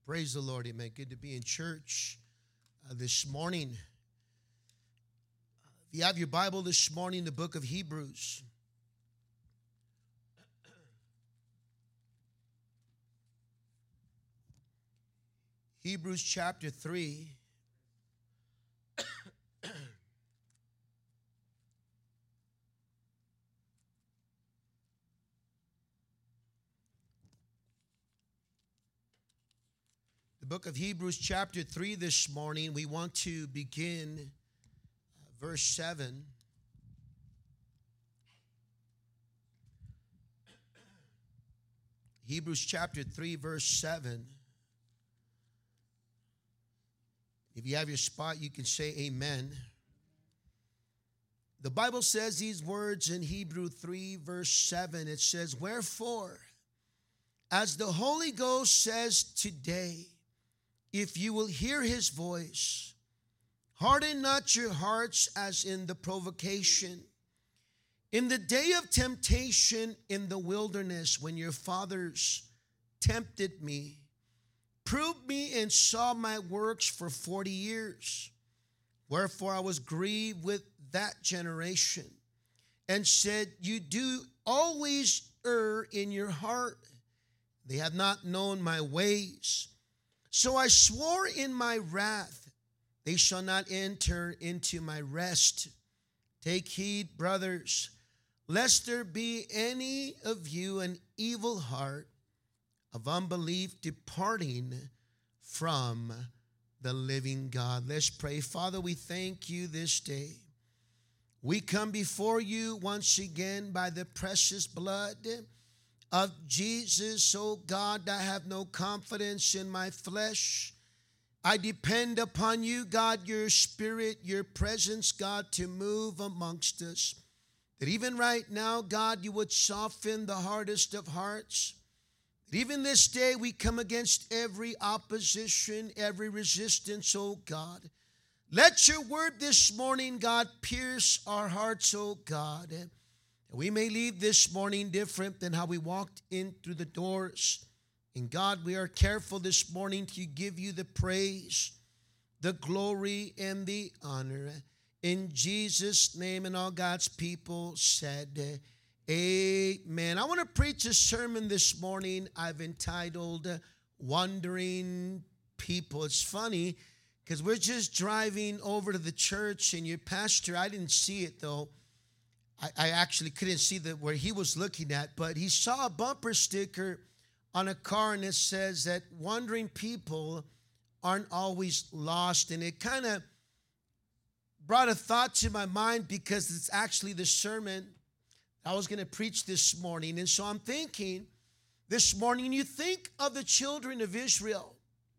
Praise the Lord, amen. Good to be in church this morning. If you have your Bible this morning, the book of Hebrews. Hebrews chapter 3. The book of Hebrews chapter 3 this morning, we want to begin verse 7. Hebrews chapter 3 verse 7. If you have your spot, you can say amen. The Bible says these words in Hebrews 3 verse 7. It says, "Wherefore, as the Holy Ghost says today, if you will hear his voice, harden not your hearts as in the provocation, in the day of temptation in the wilderness, when your fathers tempted me, proved me and saw my works for 40 years. Wherefore I was grieved with that generation, and said, you do always err in your heart. They have not known my ways. So I swore in my wrath, they shall not enter into my rest. Take heed, brothers, lest there be any of you an evil heart of unbelief departing from the living God." Let's pray. Father, we thank you this day. We come before you once again by the precious blood of Jesus. Oh God, I have no confidence in my flesh. I depend upon you, God, your spirit, your presence, God, to move amongst us. That even right now, God, you would soften the hardest of hearts. That even this day we come against every opposition, every resistance, oh God. Let your word this morning, God, pierce our hearts, oh God. We may leave this morning different than how we walked in through the doors. And God, we are careful this morning to give you the praise, the glory, and the honor. In Jesus' name, and all God's people said, amen. I want to preach a sermon this morning I've entitled, Wandering People. It's funny because we're just driving over to the church, and your pastor, I didn't see it though. I actually couldn't see where he was looking at, but he saw a bumper sticker on a car, and it says that wandering people aren't always lost. And it kind of brought a thought to my mind because it's actually the sermon I was going to preach this morning. And so I'm thinking this morning, you think of the children of Israel.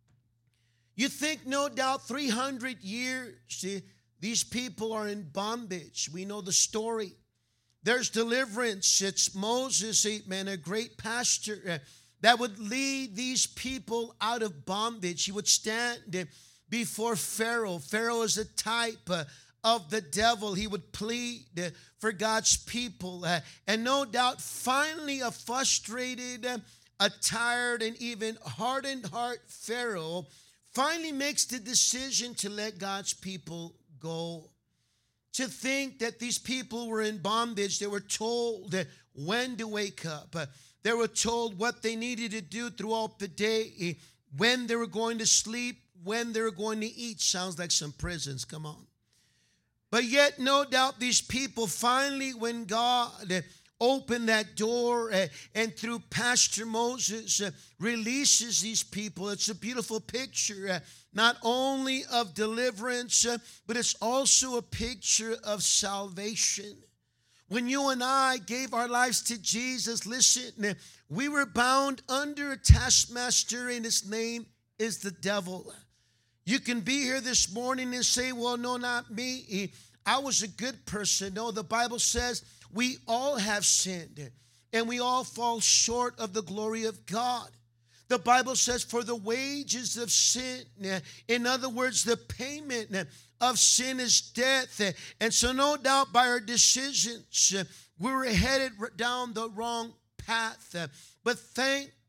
You think no doubt 300 years, these people are in bondage. We know the story. There's deliverance. It's Moses, amen, a great pastor that would lead these people out of bondage. He would stand before Pharaoh. Pharaoh is a type of the devil. He would plead for God's people. And no doubt, finally, a frustrated, a tired, and even hardened heart Pharaoh finally makes the decision to let God's people go. To think that these people were in bondage. They were told when to wake up. They were told what they needed to do throughout the day, when they were going to sleep, when they were going to eat. Sounds like some prisons, come on. But yet, no doubt, these people finally, when God opened that door and through Pastor Moses releases these people, it's a beautiful picture. Not only of deliverance, but it's also a picture of salvation. When you and I gave our lives to Jesus, listen, we were bound under a taskmaster, and his name is the devil. You can be here this morning and say, well, no, not me. I was a good person. No, the Bible says we all have sinned, and we all fall short of the glory of God. The Bible says, for the wages of sin, in other words, the payment of sin is death. And so no doubt by our decisions, we were headed down the wrong path. But thank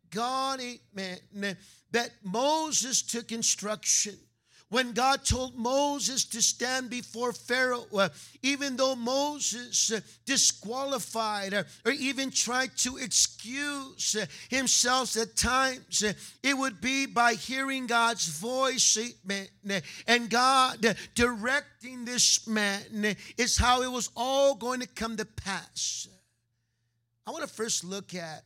God, amen, that Moses took instruction. When God told Moses to stand before Pharaoh, even though Moses disqualified or even tried to excuse himself at times, it would be by hearing God's voice, amen, and God directing this man is how it was all going to come to pass. I want to first look at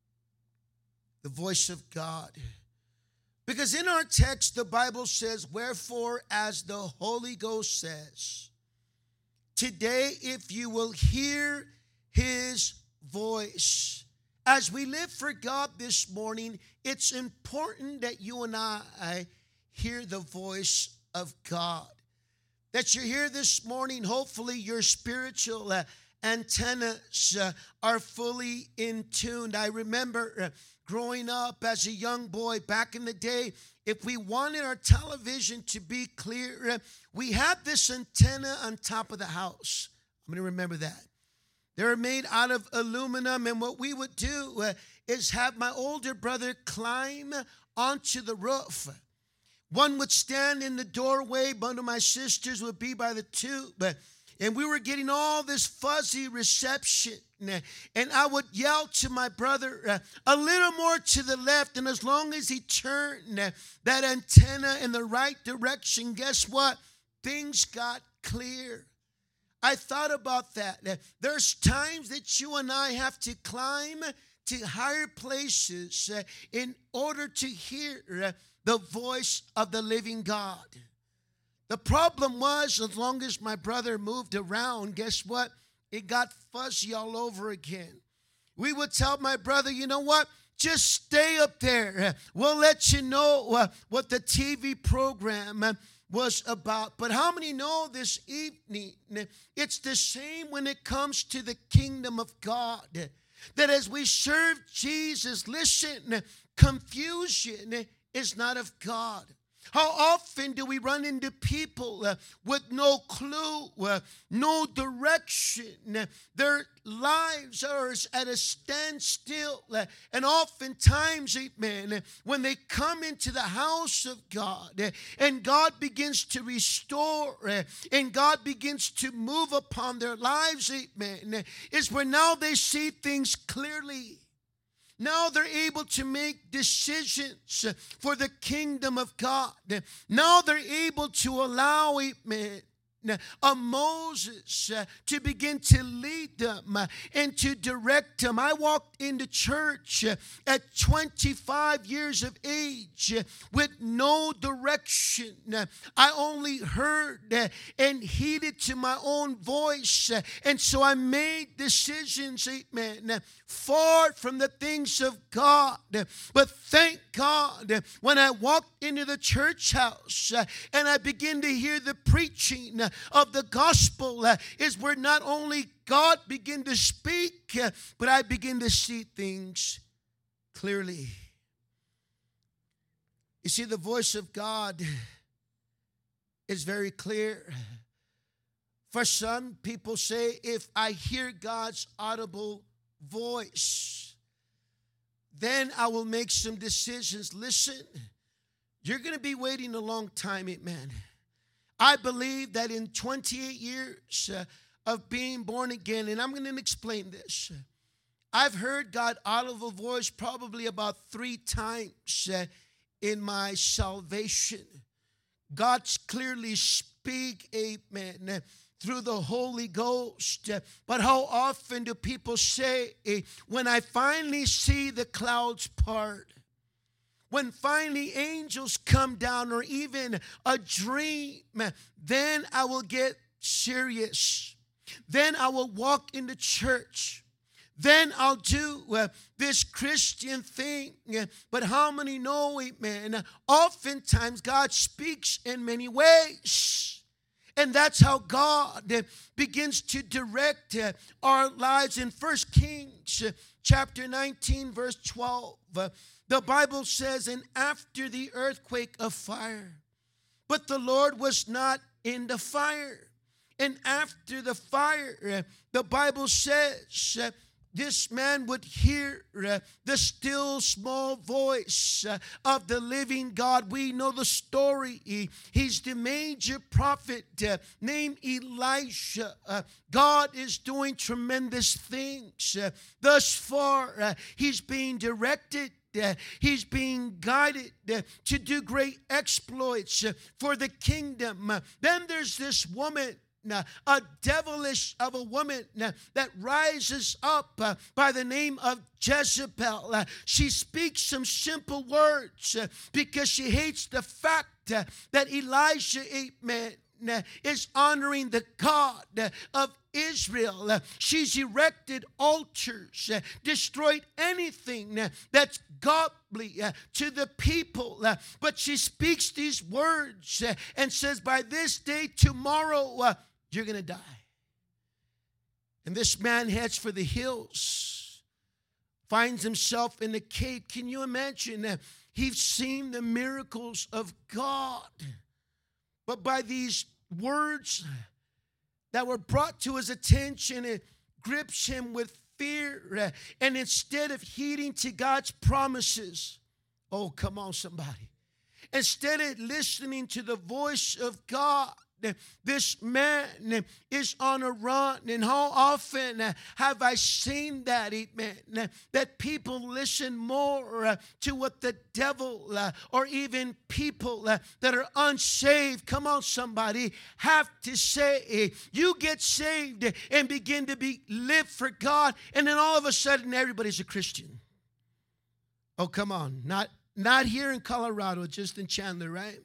the voice of God. Because in our text, the Bible says, wherefore, as the Holy Ghost says, today, if you will hear his voice. As we live for God this morning, it's important that you and I hear the voice of God. That you're here this morning, hopefully your spiritual antennas are fully in tune. I remember growing up as a young boy back in the day, if we wanted our television to be clear, we had this antenna on top of the house. I'm going to remember that. They were made out of aluminum, and what we would do is have my older brother climb onto the roof. One would stand in the doorway, one of my sisters would be by the tube, and we were getting all this fuzzy reception. And I would yell to my brother a little more to the left. And as long as he turned that antenna in the right direction, guess what? Things got clear. I thought about that. There's times that you and I have to climb to higher places in order to hear the voice of the living God. The problem was, as long as my brother moved around, guess what? It got fuzzy all over again. We would tell my brother, you know what? Just stay up there. We'll let you know what the TV program was about. But how many know this evening, it's the same when it comes to the kingdom of God. That as we serve Jesus, listen, confusion is not of God. How often do we run into people with no clue, no direction? Their lives are at a standstill. And oftentimes, amen, when they come into the house of God and God begins to restore and God begins to move upon their lives, amen, is where now they see things clearly. Now they're able to make decisions for the kingdom of God. Now they're able to allow, amen, a Moses to begin to lead them and to direct them. I walked into church at 25 years of age with no direction. I only heard and heeded to my own voice, and so I made decisions, amen, far from the things of God. But thank God, when I walked into the church house and I began to hear the preaching of the gospel, is where not only God began to speak, but I begin to see things clearly. You see, the voice of God is very clear. For some people say, if I hear God's audible voice, then I will make some decisions. Listen, you're going to be waiting a long time, amen. I believe that in 28 years of being born again, and I'm going to explain this, I've heard God audible voice probably about 3 times in my salvation. God's clearly speak, amen, through the Holy Ghost. But how often do people say, when I finally see the clouds part, when finally angels come down, or even a dream, then I will get serious. Then I will walk into church. Then I'll do this Christian thing. But how many know, amen, oftentimes God speaks in many ways. And that's how God begins to direct our lives. In 1 Kings chapter 19, verse 12, the Bible says, and after the earthquake of fire, but the Lord was not in the fire. And after the fire, the Bible says, this man would hear the still small voice of the living God. We know the story. He's the major prophet named Elisha. God is doing tremendous things. Thus far, he's being directed. He's being guided to do great exploits for the kingdom. Then there's this woman, a devilish of a woman that rises up by the name of Jezebel. She speaks some simple words because she hates the fact that Elijah, amen, is honoring the God of Israel. She's erected altars, destroyed anything that's godly to the people. But she speaks these words and says, by this day tomorrow, you're going to die. And this man heads for the hills, finds himself in a cave. Can you imagine? He's seen the miracles of God. But by these words that were brought to his attention, it grips him with fear. And instead of heeding to God's promises, oh, come on, somebody. Instead of listening to the voice of God, this man is on a run. And how often have I seen that, amen, that people listen more to what the devil or even people that are unsaved, come on somebody, have to say. You get saved and begin to live for God, and then all of a sudden everybody's a Christian. Oh, come on. Not here in Colorado, just in Chandler, right?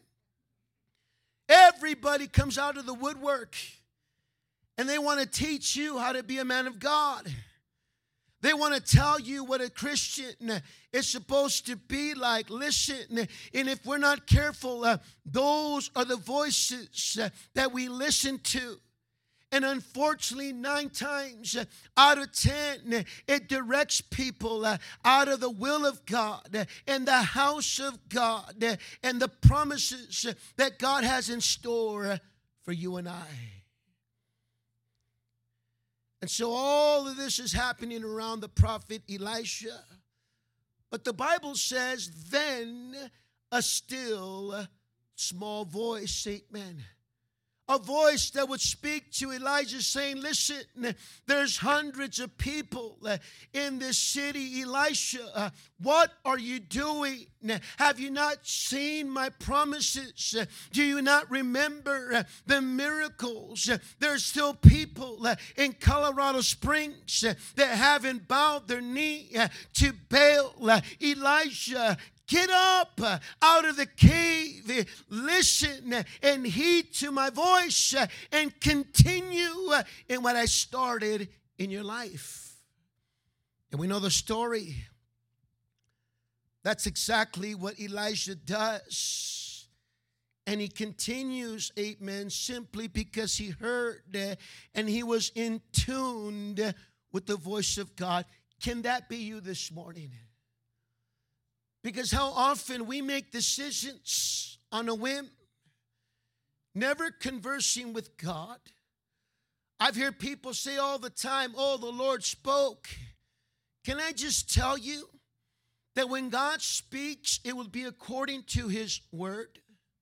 Everybody comes out of the woodwork, and they want to teach you how to be a man of God. They want to tell you what a Christian is supposed to be like. Listen, and if we're not careful, those are the voices that we listen to. And unfortunately, 9 times out of 10, it directs people out of the will of God and the house of God and the promises that God has in store for you and I. And so all of this is happening around the prophet Elisha. But the Bible says, then a still small voice, amen. A voice that would speak to Elijah saying, listen, there's hundreds of people in this city. Elisha, what are you doing? Have you not seen my promises? Do you not remember the miracles? There's still people in Colorado Springs that haven't bowed their knee to Baal. Elijah, get up out of the cave, listen and heed to my voice, and continue in what I started in your life. And we know the story. That's exactly what Elijah does. And he continues, amen, simply because he heard and he was in tune with the voice of God. Can that be you this morning? Because how often we make decisions on a whim, never conversing with God. I've heard people say all the time, oh, the Lord spoke. Can I just tell you that when God speaks, it will be according to His word?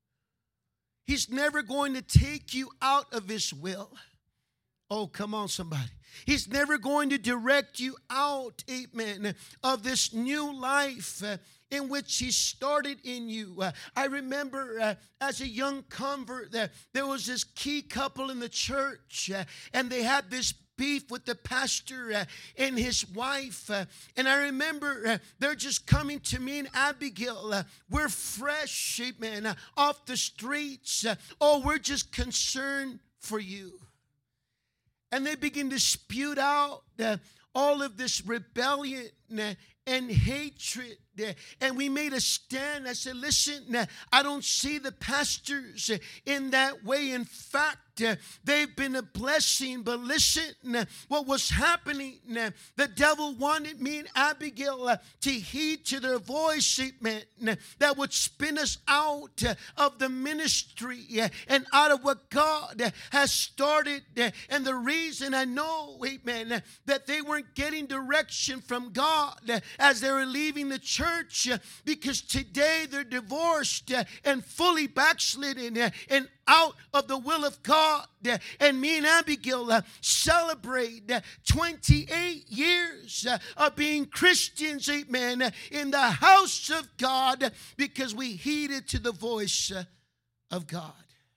He's never going to take you out of His will. Oh, come on, somebody. He's never going to direct you out, amen, of this new life in which He started in you. I remember as a young convert that there was this key couple in the church, and they had this beef with the pastor and his wife. And I remember they're just coming to me and Abigail. We're fresh, amen, off the streets. Oh, we're just concerned for you. And they begin to spew out all of this rebellion and hatred. And we made a stand. I said, listen, I don't see the pastors in that way. In fact, they've been a blessing. But listen, what was happening, the devil wanted me and Abigail to heed to their voice, amen, that would spin us out of the ministry and out of what God has started. And the reason I know, amen, that they weren't getting direction from God as they were leaving the church, because today they're divorced and fully backslidden and out of the will of God. And me and Abigail celebrate 28 years of being Christians, amen, in the house of God, because we heeded to the voice of God.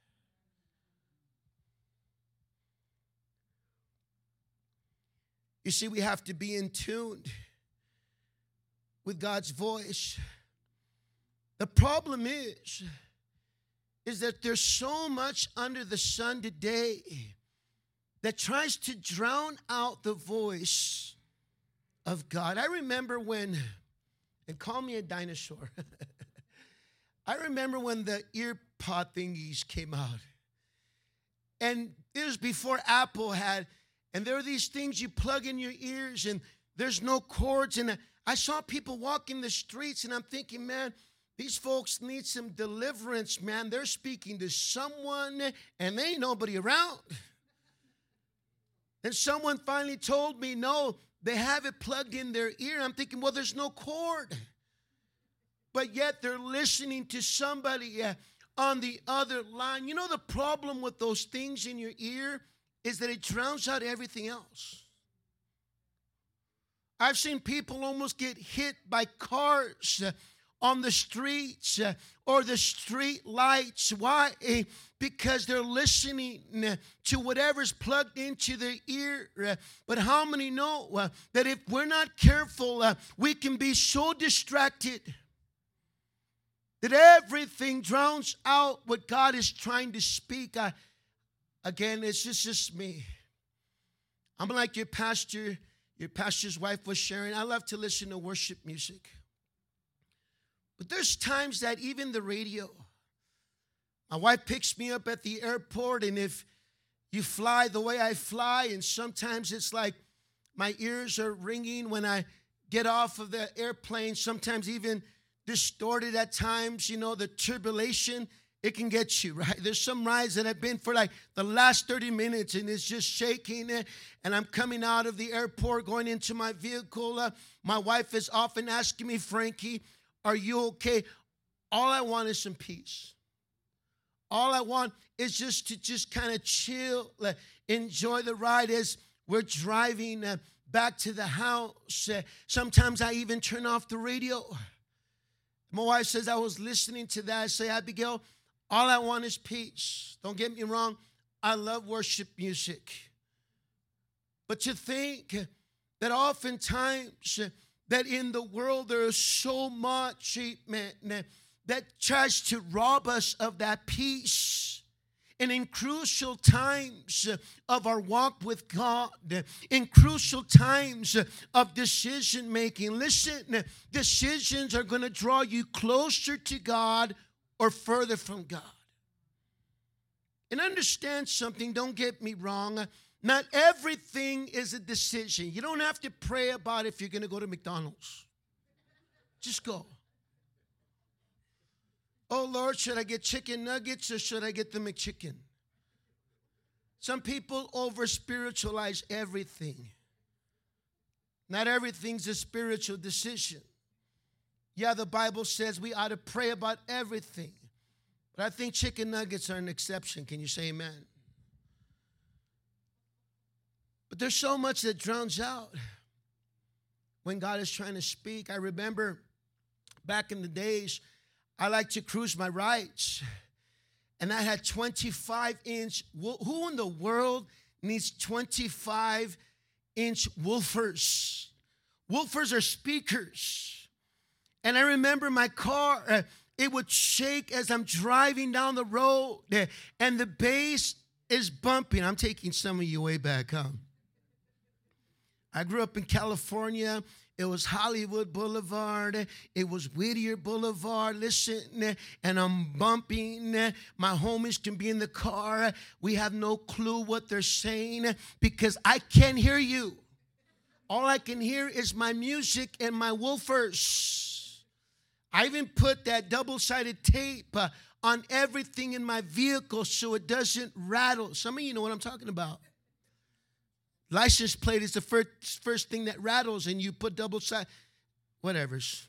You see, we have to be in tune with God's voice. The problem is that there's so much under the sun today that tries to drown out the voice of God. I remember when, and call me a dinosaur, I remember when the ear pod thingies came out. And it was before Apple had, and there were these things you plug in your ears and there's no cords. And I saw people walking the streets and I'm thinking, man, these folks need some deliverance, man. They're speaking to someone and there ain't nobody around. And someone finally told me, no, they have it plugged in their ear. I'm thinking, well, there's no cord. But yet they're listening to somebody on the other line. You know, the problem with those things in your ear is that it drowns out everything else. I've seen people almost get hit by cars on the streets or the street lights. Why? Because they're listening to whatever's plugged into their ear. But how many know that if we're not careful, we can be so distracted that everything drowns out what God is trying to speak? Again, it's just me. I'm like your pastor. Your pastor's wife was sharing. I love to listen to worship music. But there's times that even the radio, my wife picks me up at the airport, and if you fly the way I fly, and sometimes it's like my ears are ringing when I get off of the airplane, sometimes even distorted at times, you know, the turbulation, it can get you, right? There's some rides that I've been for like the last 30 minutes and it's just shaking. And I'm coming out of the airport, going into my vehicle. My wife is often asking me, Frankie, are you okay? All I want is some peace. All I want is just to kind of chill, enjoy the ride as we're driving back to the house. Sometimes I even turn off the radio. My wife says, I was listening to that. I say, Abigail, all I want is peace. Don't get me wrong. I love worship music. But to think that oftentimes that in the world there is so much that tries to rob us of that peace. And in crucial times of our walk with God, in crucial times of decision making, listen, decisions are going to draw you closer to God or further from God. And understand something, don't get me wrong. Not everything is a decision. You don't have to pray about if you're going to go to McDonald's. Just go. Oh, Lord, should I get chicken nuggets or should I get the McChicken? Some people over-spiritualize everything. Not everything's a spiritual decision. Yeah, the Bible says we ought to pray about everything. But I think chicken nuggets are an exception. Can you say amen? But there's so much that drowns out when God is trying to speak. I remember back in the days, I like to cruise my rides. And I had 25-inch. Who in the world needs 25-inch woofers? Woofers are speakers. And I remember my car, it would shake as I'm driving down the road. And the bass is bumping. I'm taking some of you way back, huh? I grew up in California. It was Hollywood Boulevard. It was Whittier Boulevard. Listen, and I'm bumping. My homies can be in the car. We have no clue what they're saying because I can't hear you. All I can hear is my music and my woofers. I even put that double-sided tape on everything in my vehicle so it doesn't rattle. Some of you know what I'm talking about. License plate is the first thing that rattles, and you put double-sided, whatever's.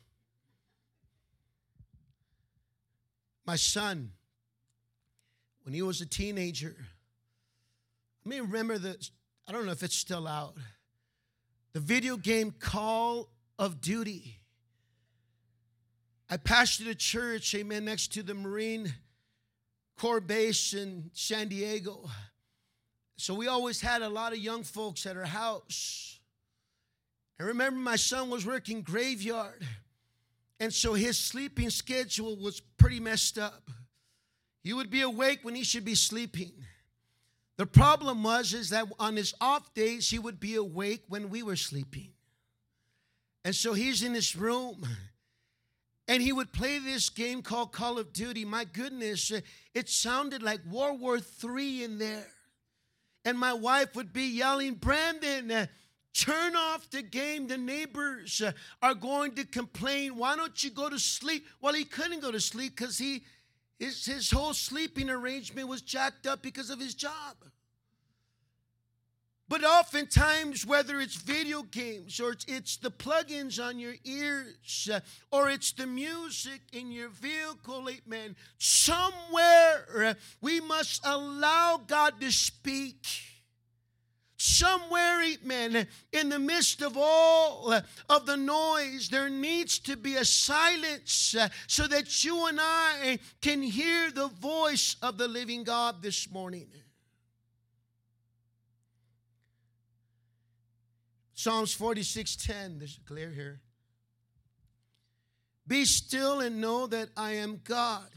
My son, when he was a teenager, I mean, remember I don't know if it's still out, the video game Call of Duty. I pastored a church, amen, next to the Marine Corps base in San Diego. So we always had a lot of young folks at our house. I remember my son was working graveyard. And so his sleeping schedule was pretty messed up. He would be awake when he should be sleeping. The problem is that on his off days, he would be awake when we were sleeping. And so he's in his room. And he would play this game called Call of Duty. My goodness, it sounded like World War III in there. And my wife would be yelling, Brandon, turn off the game. The neighbors are going to complain. Why don't you go to sleep? Well, he couldn't go to sleep because his whole sleeping arrangement was jacked up because of his job. But oftentimes, whether it's video games or it's the plugins on your ears or it's the music in your vehicle, amen, somewhere we must allow God to speak. Somewhere, amen, in the midst of all of the noise, there needs to be a silence so that you and I can hear the voice of the living God this morning. Psalms 46:10, this is clear here. Be still and know that I am God.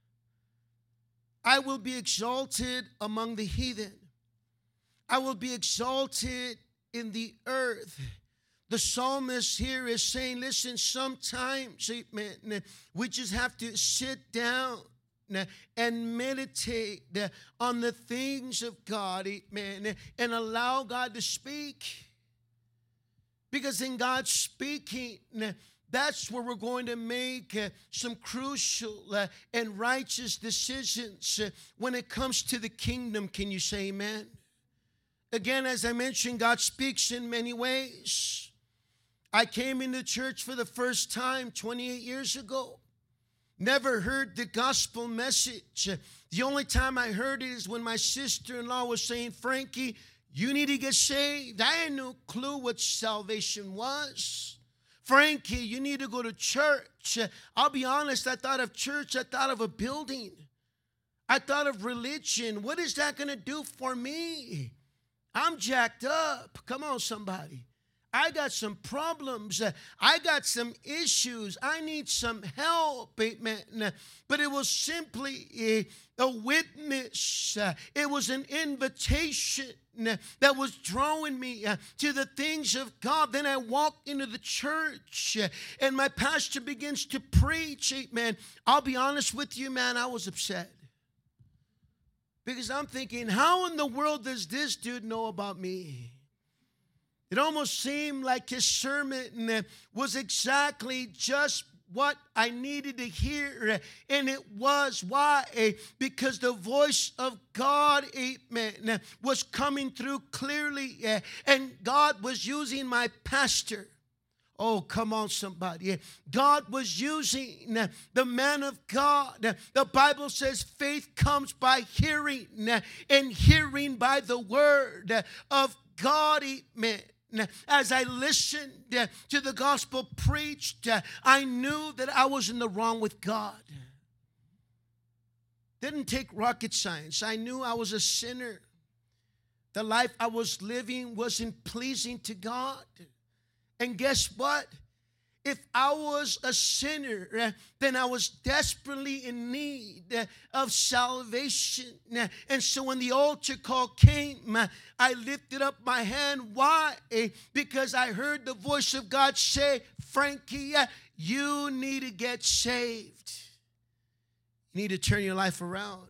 I will be exalted among the heathen. I will be exalted in the earth. The psalmist here is saying, listen, sometimes, amen, we just have to sit down and meditate on the things of God, amen, and allow God to speak. Because in God speaking, that's where we're going to make some crucial and righteous decisions when it comes to the kingdom. Can you say amen? Again, as I mentioned, God speaks in many ways. I came into church for the first time 28 years ago. Never heard the gospel message. The only time I heard it is when my sister-in-law was saying, Frankie, you need to get saved. I had no clue what salvation was. Frankie, you need to go to church. I'll be honest, I thought of church, I thought of a building. I thought of religion. What is that going to do for me? I'm jacked up. Come on, somebody. I got some problems. I got some issues. I need some help. Amen. But it was simply a witness. It was an invitation that was drawing me to the things of God. Then I walked into the church and my pastor begins to preach. Amen. I'll be honest with you, man, I was upset. Because I'm thinking, how in the world does this dude know about me? It almost seemed like his sermon was exactly just what I needed to hear. And it was. Why? Because the voice of God, amen, was coming through clearly. And God was using my pastor. Oh, come on, somebody. God was using the man of God. The Bible says faith comes by hearing, and hearing by the word of God. Amen. As I listened to the gospel preached, I knew that I was in the wrong with God. Didn't take rocket science. I knew I was a sinner. The life I was living wasn't pleasing to God. And guess what? If I was a sinner, then I was desperately in need of salvation. And so when the altar call came, I lifted up my hand. Why? Because I heard the voice of God say, Frankie, you need to get saved. You need to turn your life around.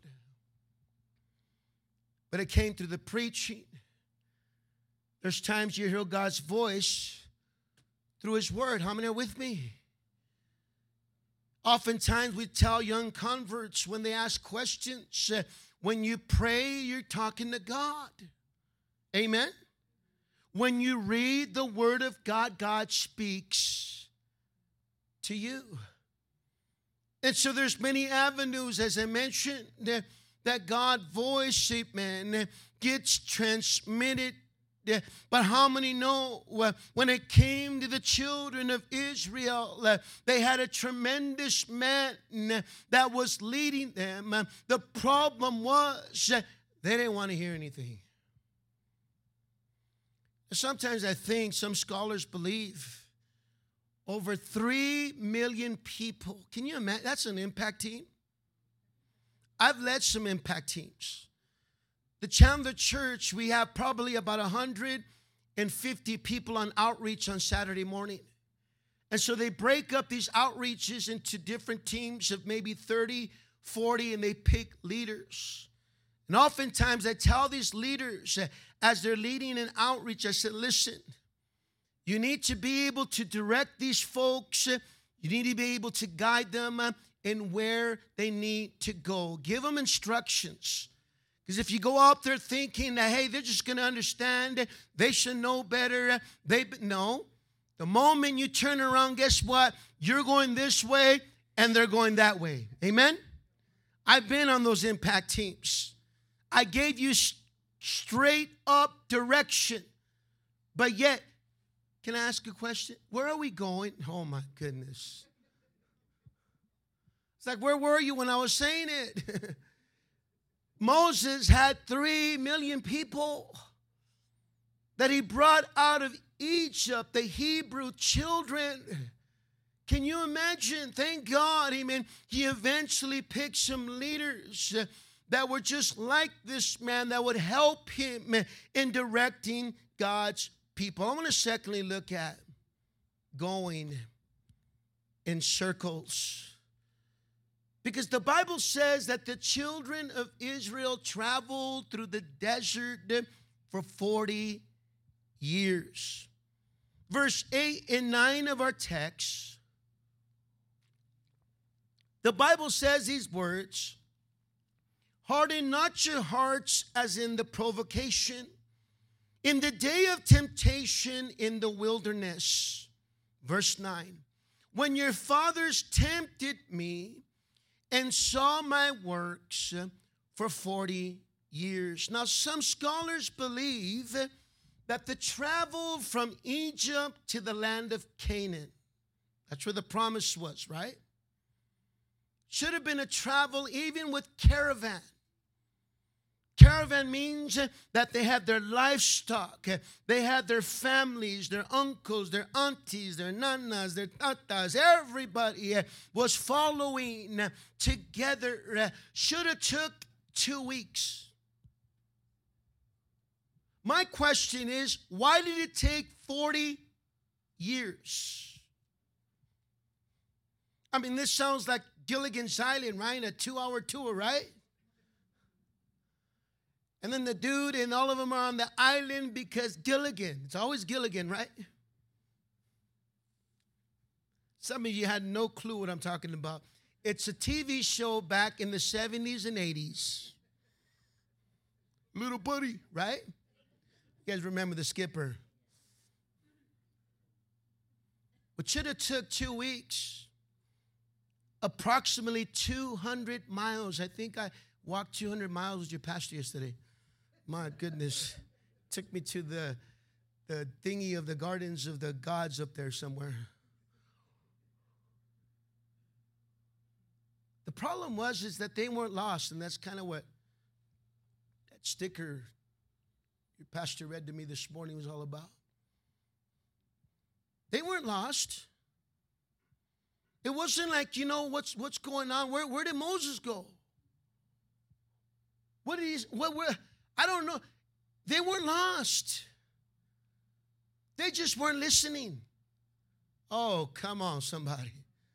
But it came through the preaching. There's times you hear God's voice through His Word. How many are with me? Oftentimes we tell young converts when they ask questions, when you pray, you're talking to God. Amen? When you read the Word of God, God speaks to you. And so there's many avenues, as I mentioned, that God's voice, amen, gets transmitted. But how many know when it came to the children of Israel, they had a tremendous man that was leading them. The problem was they didn't want to hear anything. Sometimes I think some scholars believe over 3 million people. Can you imagine? That's an impact team. I've led some impact teams. The Chandler Church, we have probably about 150 people on outreach on Saturday morning. And so they break up these outreaches into different teams of maybe 30, 40, and they pick leaders. And oftentimes I tell these leaders, as they're leading an outreach, I said, listen, you need to be able to direct these folks. You need to be able to guide them in where they need to go. Give them instructions. Because if you go out there thinking that, hey, they're just going to understand, they should know better. No. The moment you turn around, guess what? You're going this way and they're going that way. Amen? I've been on those impact teams. I gave you straight up direction. But yet, can I ask a question? Where are we going? Oh, my goodness. It's like, where were you when I was saying it? Moses had 3 million people that he brought out of Egypt, the Hebrew children. Can you imagine? Thank God, amen. He eventually picked some leaders that were just like this man that would help him in directing God's people. I want to secondly look at going in circles. Because the Bible says that the children of Israel traveled through the desert for 40 years. Verse 8 and 9 of our text, the Bible says these words, harden not your hearts as in the provocation, in the day of temptation in the wilderness. Verse 9, when your fathers tempted me and saw my works for 40 years. Now, some scholars believe that the travel from Egypt to the land of Canaan, that's where the promise was, right? Should have been a travel even with caravan. Caravan means that they had their livestock, they had their families, their uncles, their aunties, their nanas, their tatas. Everybody was following together. Should have took 2 weeks. My question is, why did it take 40 years? I mean, this sounds like Gilligan's Island, right? A 2-hour tour, right? And then the dude and all of them are on the island because Gilligan. It's always Gilligan, right? Some of you had no clue what I'm talking about. It's a TV show back in the 70s and 80s. Little Buddy, right? You guys remember the skipper. But should have took 2 weeks. Approximately 200 miles. I think I walked 200 miles with your pastor yesterday. My goodness. Took me to the thingy of the gardens of the gods up there somewhere. The problem is that they weren't lost, and that's kind of what that sticker your pastor read to me this morning was all about. They weren't lost. It wasn't like, what's going on? Where did Moses go? I don't know. They were lost. They just weren't listening. Oh, come on, somebody.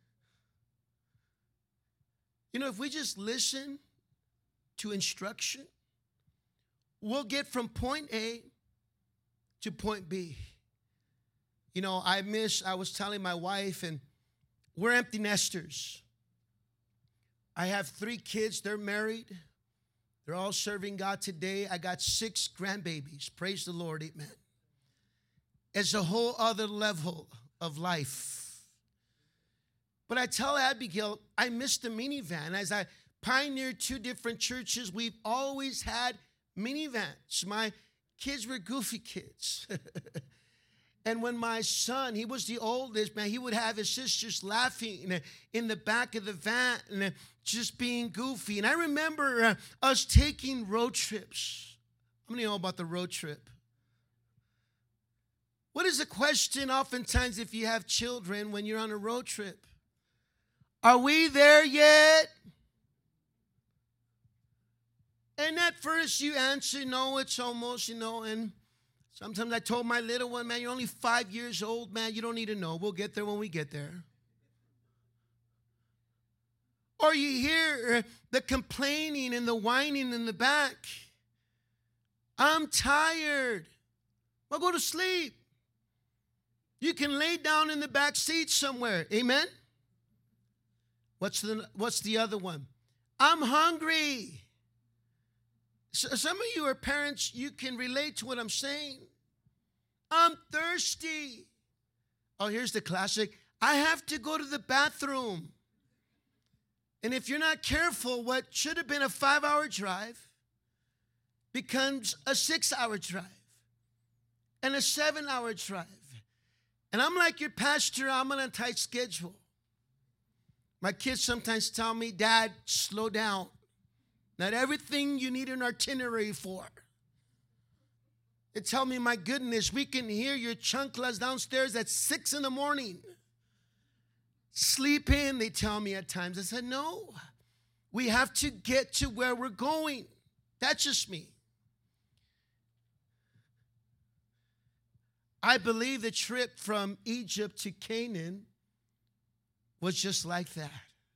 If we just listen to instruction, we'll get from point A to point B. I was telling my wife, and we're empty nesters. I have 3 kids. They're married. They're all serving God today. I got 6 grandbabies. Praise the Lord. Amen. It's a whole other level of life. But I tell Abigail, I miss the minivan. As I pioneered 2 different churches, we've always had minivans. My kids were goofy kids. And when my son, he was the oldest, man, he would have his sisters laughing in the back of the van, just being goofy. And I remember us taking road trips. How many know about the road trip? What is the question oftentimes if you have children when you're on a road trip? Are we there yet? And at first you answer, no, it's almost, and sometimes I told my little one, man, you're only 5 years old, man, you don't need to know. We'll get there when we get there. Or you hear the complaining and the whining in the back. I'm tired. Well, go to sleep. You can lay down in the back seat somewhere. Amen? What's the other one? I'm hungry. So, some of you are parents, you can relate to what I'm saying. I'm thirsty. Oh, here's the classic. I have to go to the bathroom. And if you're not careful, what should have been a 5-hour drive becomes a 6-hour drive and a 7-hour drive. And I'm like your pastor, I'm on a tight schedule. My kids sometimes tell me, Dad, slow down. Not everything you need an itinerary for. They tell me, my goodness, we can hear your chanclas downstairs at 6 in the morning. Sleep in, they tell me at times. I said, no, we have to get to where we're going. That's just me. I believe the trip from Egypt to Canaan was just like that.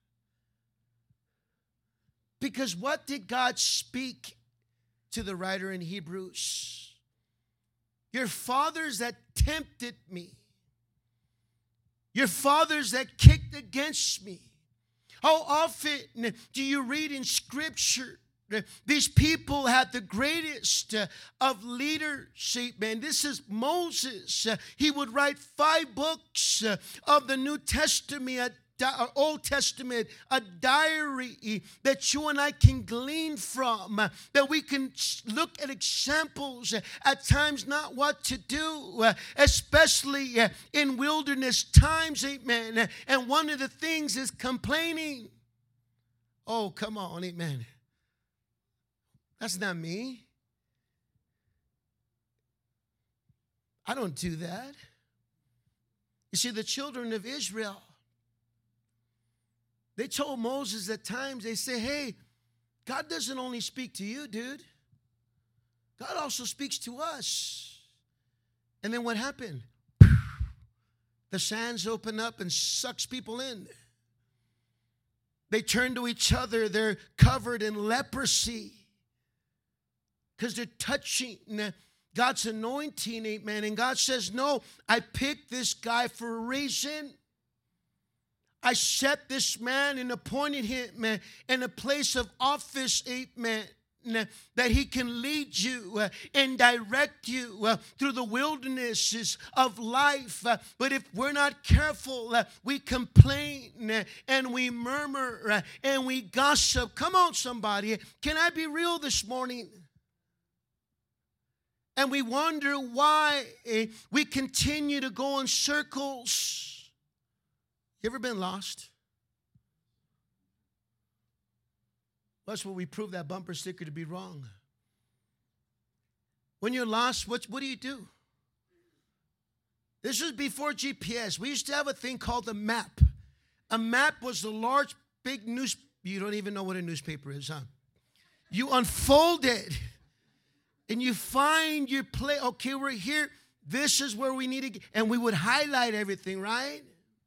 Because what did God speak to the writer in Hebrews? Your fathers that tempted me. Your fathers that kicked against me. How often do you read in Scripture? These people had the greatest of leadership, man. This is Moses. He would write 5 books of the New Testament, Old Testament, a diary that you and I can glean from, that we can look at examples at times, not what to do, especially in wilderness times, amen. And one of the things is complaining. Oh, come on, amen. That's not me. I don't do that. You see, the children of Israel, they told Moses at times, they say, hey, God doesn't only speak to you, dude. God also speaks to us. And then what happened? The sands open up and sucks people in. They turn to each other. They're covered in leprosy because they're touching God's anointing, amen. And God says, no, I picked this guy for a reason. I set this man and appointed him in a place of office, amen, that he can lead you and direct you through the wildernesses of life. But if we're not careful, we complain and we murmur and we gossip. Come on, somebody. Can I be real this morning? And we wonder why we continue to go in circles. You ever been lost? That's what we prove that bumper sticker to be wrong. When you're lost, what do you do? This was before GPS. We used to have a thing called a map. A map was the large, big news. You don't even know what a newspaper is, huh? You unfold it, and you find your place. Okay, we're here. This is where we need to get. And we would highlight everything, right?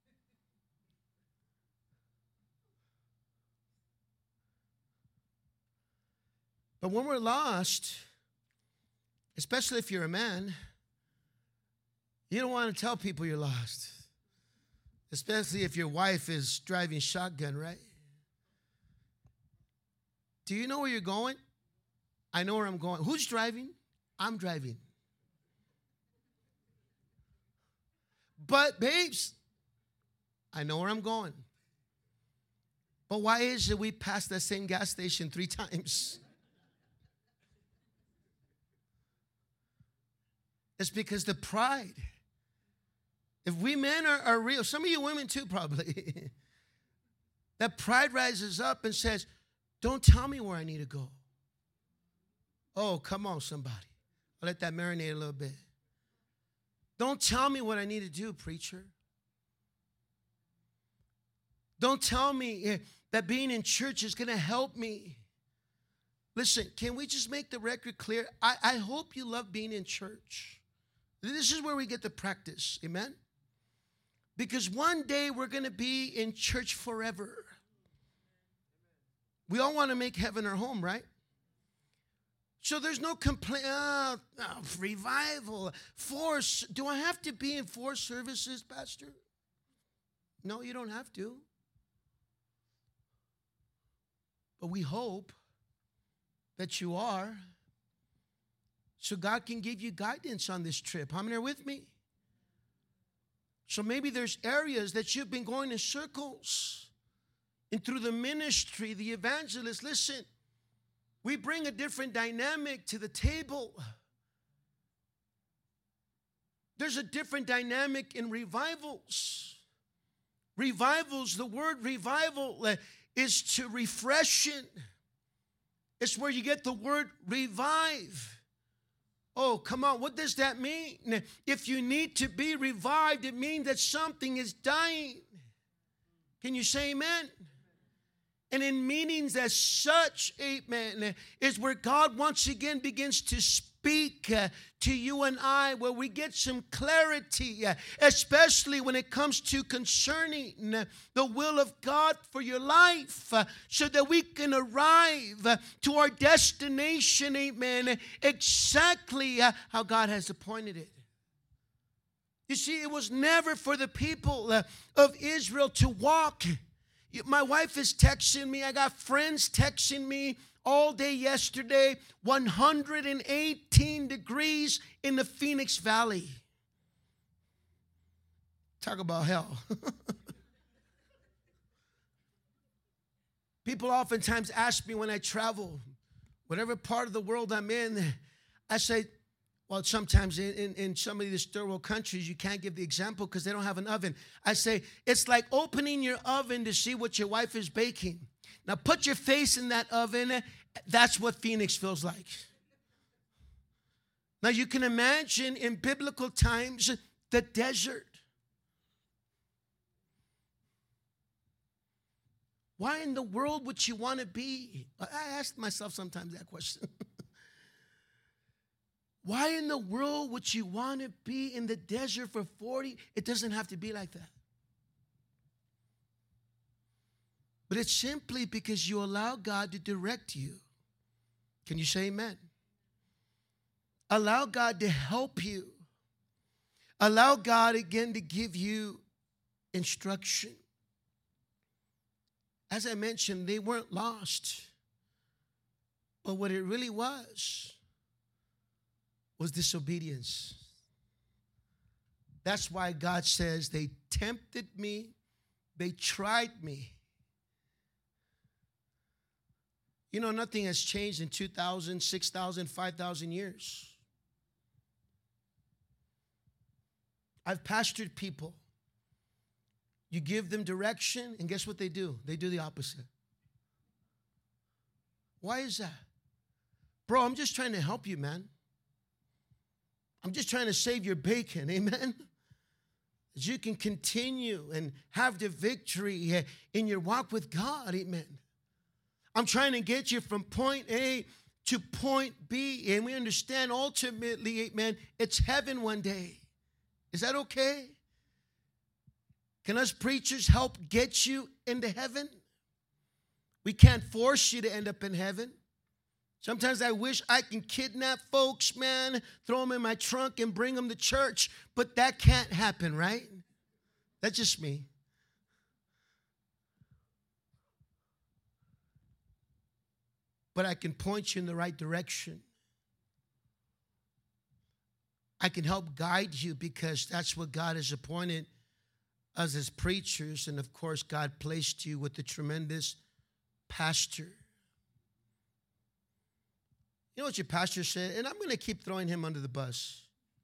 But when we're lost, especially if you're a man, you don't want to tell people you're lost. Especially if your wife is driving shotgun, right? Do you know where you're going? I know where I'm going. Who's driving? I'm driving. But, babes, I know where I'm going. But why is it we pass that same gas station 3 times? It's because the pride. If we men are real, some of you women too probably, that pride rises up and says, don't tell me where I need to go. Oh, come on, somebody. I'll let that marinate a little bit. Don't tell me what I need to do, preacher. Don't tell me that being in church is going to help me. Listen, can we just make the record clear? I hope you love being in church. This is where we get to practice, amen? Because one day we're going to be in church forever. We all want to make heaven our home, right? So there's no complaint, revival, force. Do I have to be in 4 services, Pastor? No, you don't have to. But we hope that you are, so God can give you guidance on this trip. How many are with me? So maybe there's areas that you've been going in circles. And through the ministry, the evangelist, listen, we bring a different dynamic to the table. There's a different dynamic in revivals. Revivals, the word revival is to refreshen. It's where you get the word revive. Oh, come on, what does that mean? If you need to be revived, it means that something is dying. Can you say amen? And in meetings as such, amen, is where God once again begins to speak to you and I, where we get some clarity, especially when it comes to concerning the will of God for your life, so that we can arrive to our destination, amen, exactly how God has appointed it. You see, it was never for the people of Israel to walk. My wife is texting me. I got friends texting me all day yesterday. 118 degrees in the Phoenix Valley. Talk about hell. People oftentimes ask me when I travel, whatever part of the world I'm in, I say, well, sometimes in some of these third world countries, you can't give the example because they don't have an oven. I say, it's like opening your oven to see what your wife is baking. Now, put your face in that oven. That's what Phoenix feels like. Now, you can imagine in biblical times, the desert. Why in the world would you want to be? I ask myself sometimes that question. Why in the world would you want to be in the desert for 40? It doesn't have to be like that. But it's simply because you allow God to direct you. Can you say amen? Allow God to help you. Allow God again to give you instruction. As I mentioned, they weren't lost. But what it really was disobedience. That's why God says they tempted me, they tried me. You know, nothing has changed in 2,000, 6,000, 5,000 years. I've pastored people. You give them direction, and guess what they do? They do the opposite. Why is that? Bro, I'm just trying to help you, man. I'm just trying to save your bacon, amen? that you can continue and have the victory in your walk with God. Amen. I'm trying to get you from point A to point B, and we understand ultimately, amen, it's heaven one day. Is that okay? Can us preachers help get you into heaven? We can't force you to end up in heaven. Sometimes I wish I can kidnap folks, man, throw them in my trunk and bring them to church, but that can't happen, right? That's just me. But I can point you in the right direction. I can help guide you because that's what God has appointed us as preachers. And of course, God placed you with the tremendous pastor. You know what your pastor said? And I'm going to keep throwing him under the bus.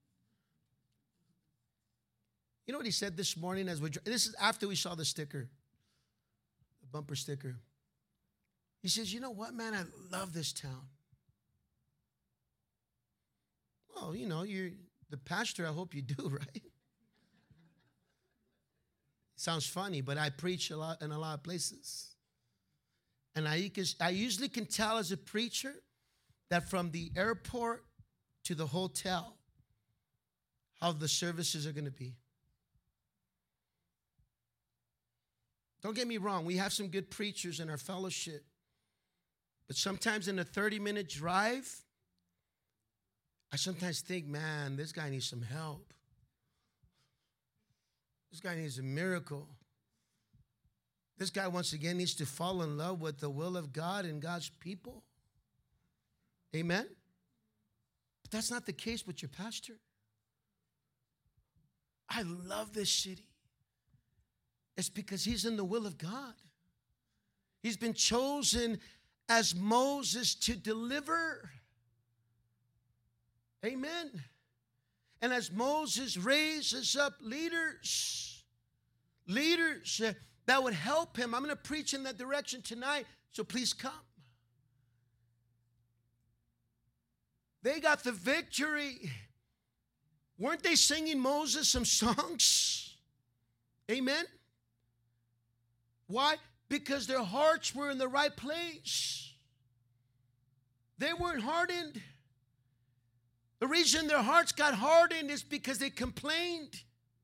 You know what he said this morning as this is after we saw the sticker, the bumper sticker. He says, you know what, man, I love this town. Well, you know, you're the pastor, I hope you do, right? Sounds funny, but I preach a lot in a lot of places. And I usually can tell as a preacher that from the airport to the hotel, how the services are going to be. Don't get me wrong, we have some good preachers in our fellowship. But sometimes in a 30-minute drive, I sometimes think, man, this guy needs some help. This guy needs a miracle. This guy, once again, needs to fall in love with the will of God and God's people. Amen? But that's not the case with your pastor. I love this city. It's because he's in the will of God. He's been chosen as Moses to deliver. Amen. And as Moses raises up leaders that would help him. I'm going to preach in that direction tonight, so please come. They got the victory. Weren't they singing Moses some songs? Amen. Why? Because their hearts were in the right place. They weren't hardened. The reason their hearts got hardened is because they complained.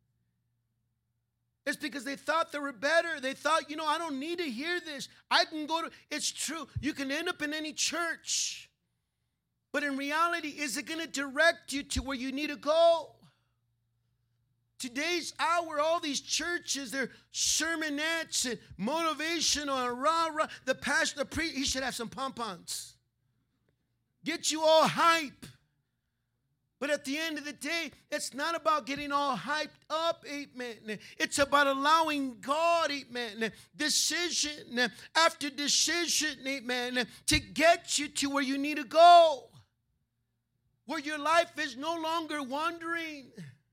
It's because they thought they were better. They thought, you know, I don't need to hear this. I can go to, it's true. You can end up in any church. But in reality, is it going to direct you to where you need to go? Today's hour, all these churches, they're sermonettes and motivational and rah-rah. The pastor, he should have some pom-poms. Get you all hype. But at the end of the day, it's not about getting all hyped up, amen. It's about allowing God, amen, decision after decision, amen, to get you to where you need to go. Where your life is no longer wandering.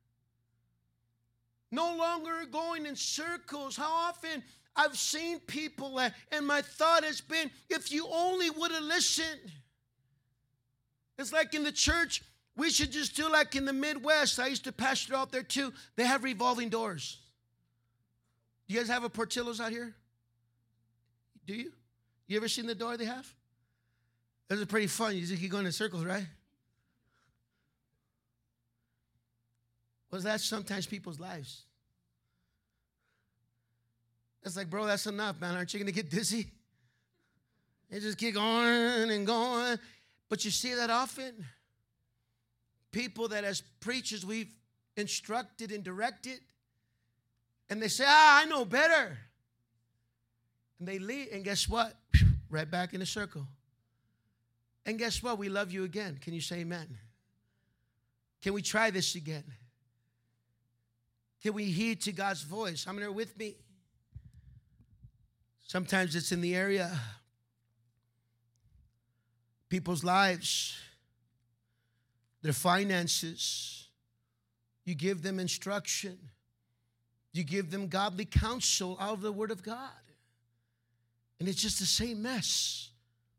No longer going in circles. How often I've seen people, and my thought has been, if you only would have listened. It's like in the church, we should just do like in the Midwest. I used to pastor out there too. They have revolving doors. Do you guys have a Portillo's out here? Do you? You ever seen the door they have? Those are pretty fun. You just keep going in circles, right? Well, that's sometimes people's lives. It's like, bro, that's enough, man. Aren't you going to get dizzy? They just keep going and going. But you see that often. People that as preachers we've instructed and directed, and they say, I know better. And they leave, and guess what? Right back in the circle. And guess what? We love you again. Can you say amen? Can we try this again? Can we heed to God's voice? How many are with me? Sometimes it's in the area, people's lives, their finances. You give them instruction. You give them godly counsel out of the Word of God. And it's just the same mess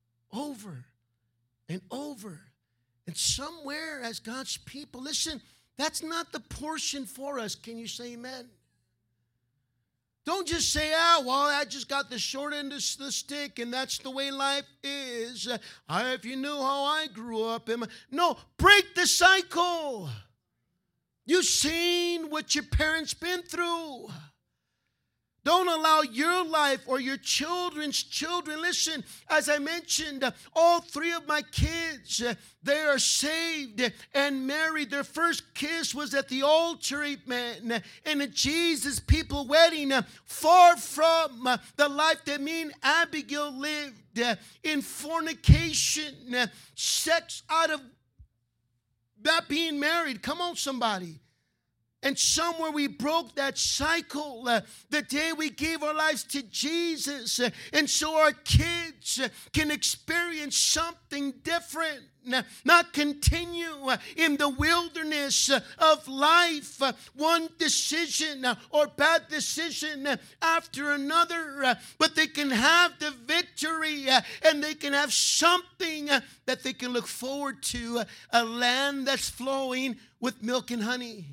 over and over. And somewhere as God's people, listen, That's not the portion for us. Can you say amen? Don't just say, well, I just got the short end of the stick and that's the way life is. If you knew how I grew up. No, break the cycle. You've seen what your parents been through. Don't allow your life or your children's children. Listen, as I mentioned, all three of my kids, they are saved and married. Their first kiss was at the altar, amen, in a Jesus people wedding, far from the life that me and Abigail lived, in fornication, sex out of not being married. Come on, somebody. And somewhere we broke that cycle the day we gave our lives to Jesus. And so our kids can experience something different. Not continue in the wilderness of life. One decision or bad decision after another. But they can have the victory and they can have something that they can look forward to. A land that's flowing with milk and honey.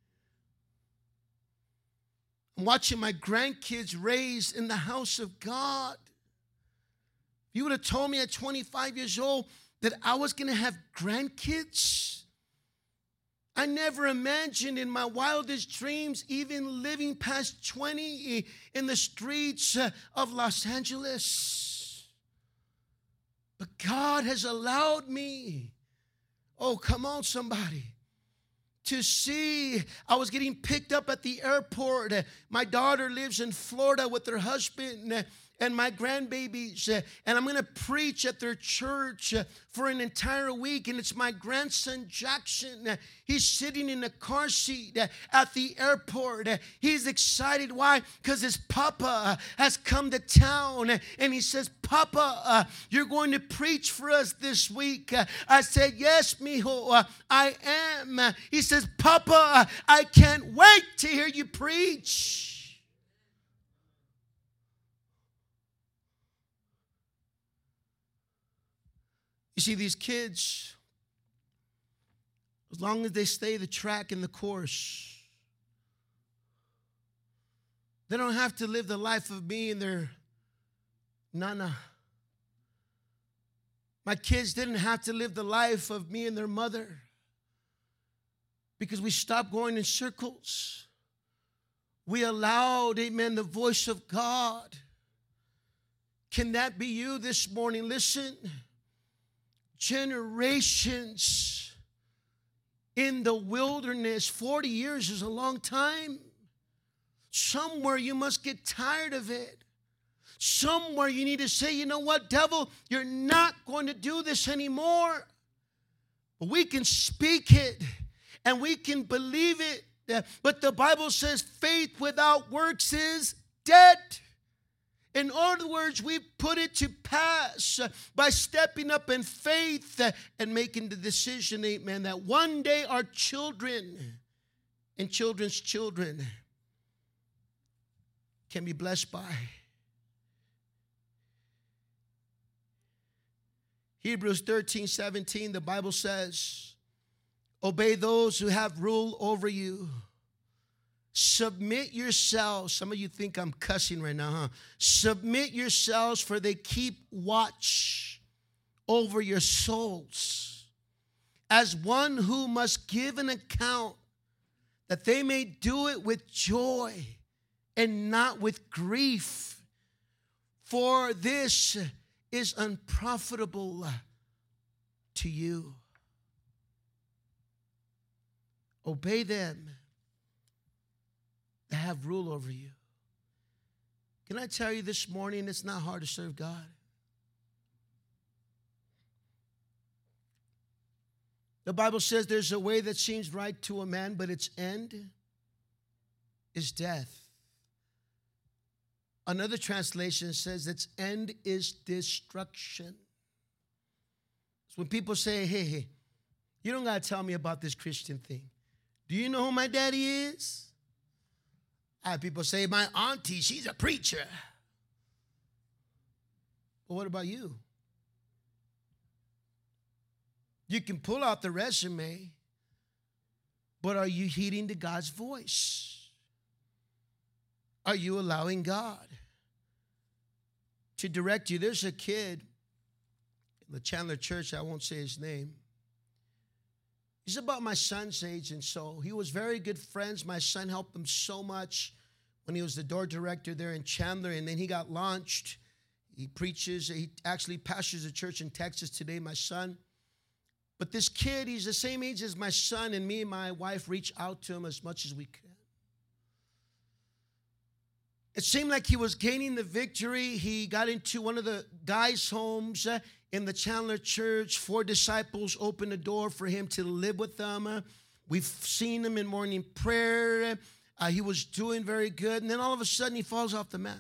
I'm watching my grandkids raised in the house of God. If you would have told me at 25 years old that I was going to have grandkids, I never imagined in my wildest dreams even living past 20 in the streets of Los Angeles. But God has allowed me, oh, come on, somebody, to see. I was getting picked up at the airport. My daughter lives in Florida with her husband and my grandbabies, and I'm going to preach at their church for an entire week, and it's my grandson Jackson. He's sitting in a car seat at the airport. He's excited. Why? Because his papa has come to town, and he says, Papa, you're going to preach for us this week. I said, yes, mijo, I am. He says, Papa, I can't wait to hear you preach. You see, these kids, as long as they stay the track and the course, they don't have to live the life of me and their nana. My kids didn't have to live the life of me and their mother because we stopped going in circles. We allowed, amen, the voice of God. Can that be you this morning? Listen. Generations in the wilderness. 40 years is a long time. Somewhere you must get tired of it. Somewhere you need to say, you know what, devil, you're not going to do this anymore. But we can speak it and we can believe it. But the Bible says faith without works is dead. In other words, we put it to pass by stepping up in faith and making the decision, amen, that one day our children and children's children can be blessed by. Hebrews 13:17, the Bible says, obey those who have rule over you. Submit yourselves. Some of you think I'm cussing right now, huh? Submit yourselves, for they keep watch over your souls as one who must give an account, that they may do it with joy and not with grief. For this is unprofitable to you. Obey them that have rule over you. Can I tell you this morning, it's not hard to serve God. The Bible says there's a way that seems right to a man, but its end is death. Another translation says its end is destruction. So when people say, hey, you don't got to tell me about this Christian thing. Do you know who my daddy is? I have people say, my auntie, she's a preacher. But what about you? You can pull out the resume, But are you heeding to God's voice? Are you allowing God to direct you? There's a kid in the Chandler church, I won't say his name. He's about my son's age, and so he was very good friends. My son helped him so much when he was the door director there in Chandler, and then he got launched. He preaches, he actually pastors a church in Texas today, my son. But this kid, he's the same age as my son, and me and my wife reach out to him as much as we can. It seemed like he was gaining the victory. He got into one of the guys' homes in the Chandler church. 4 disciples opened the door for him to live with them. We've seen him in morning prayer. He was doing very good. And then all of a sudden, he falls off the mat.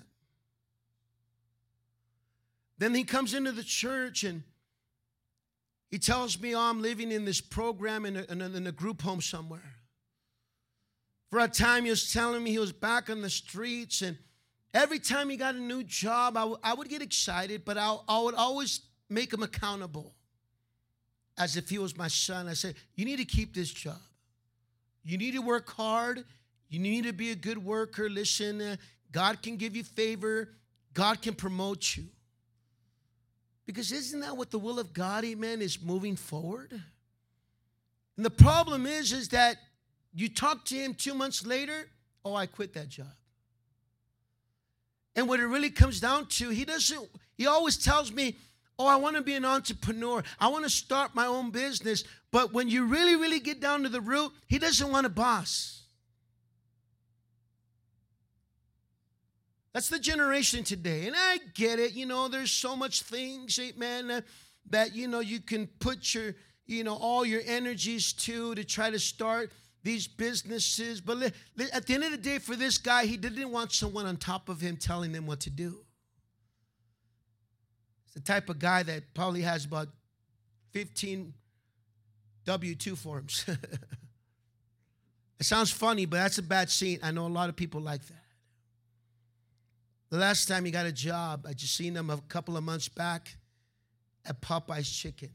Then he comes into the church and he tells me, I'm living in this program in a group home somewhere. For a time, he was telling me he was back on the streets, and every time he got a new job, I would get excited, but I would always make him accountable as if he was my son. I said, you need to keep this job. You need to work hard. You need to be a good worker. Listen, God can give you favor. God can promote you. Because isn't that what the will of God, amen, is moving forward? And the problem is that you talk to him 2 months later, oh, I quit that job. And what it really comes down to, he always tells me, oh, I want to be an entrepreneur. I want to start my own business. But when you really, really get down to the root, he doesn't want a boss. That's the generation today. And I get it. There's so much things, amen, that, you can put your, all your energies to try to start these businesses. But at the end of the day, for this guy, he didn't want someone on top of him telling him what to do. It's the type of guy that probably has about 15 W-2 forms. It sounds funny, but that's a bad scene. I know a lot of people like that. The last time he got a job, I just seen him a couple of months back at Popeye's Chicken.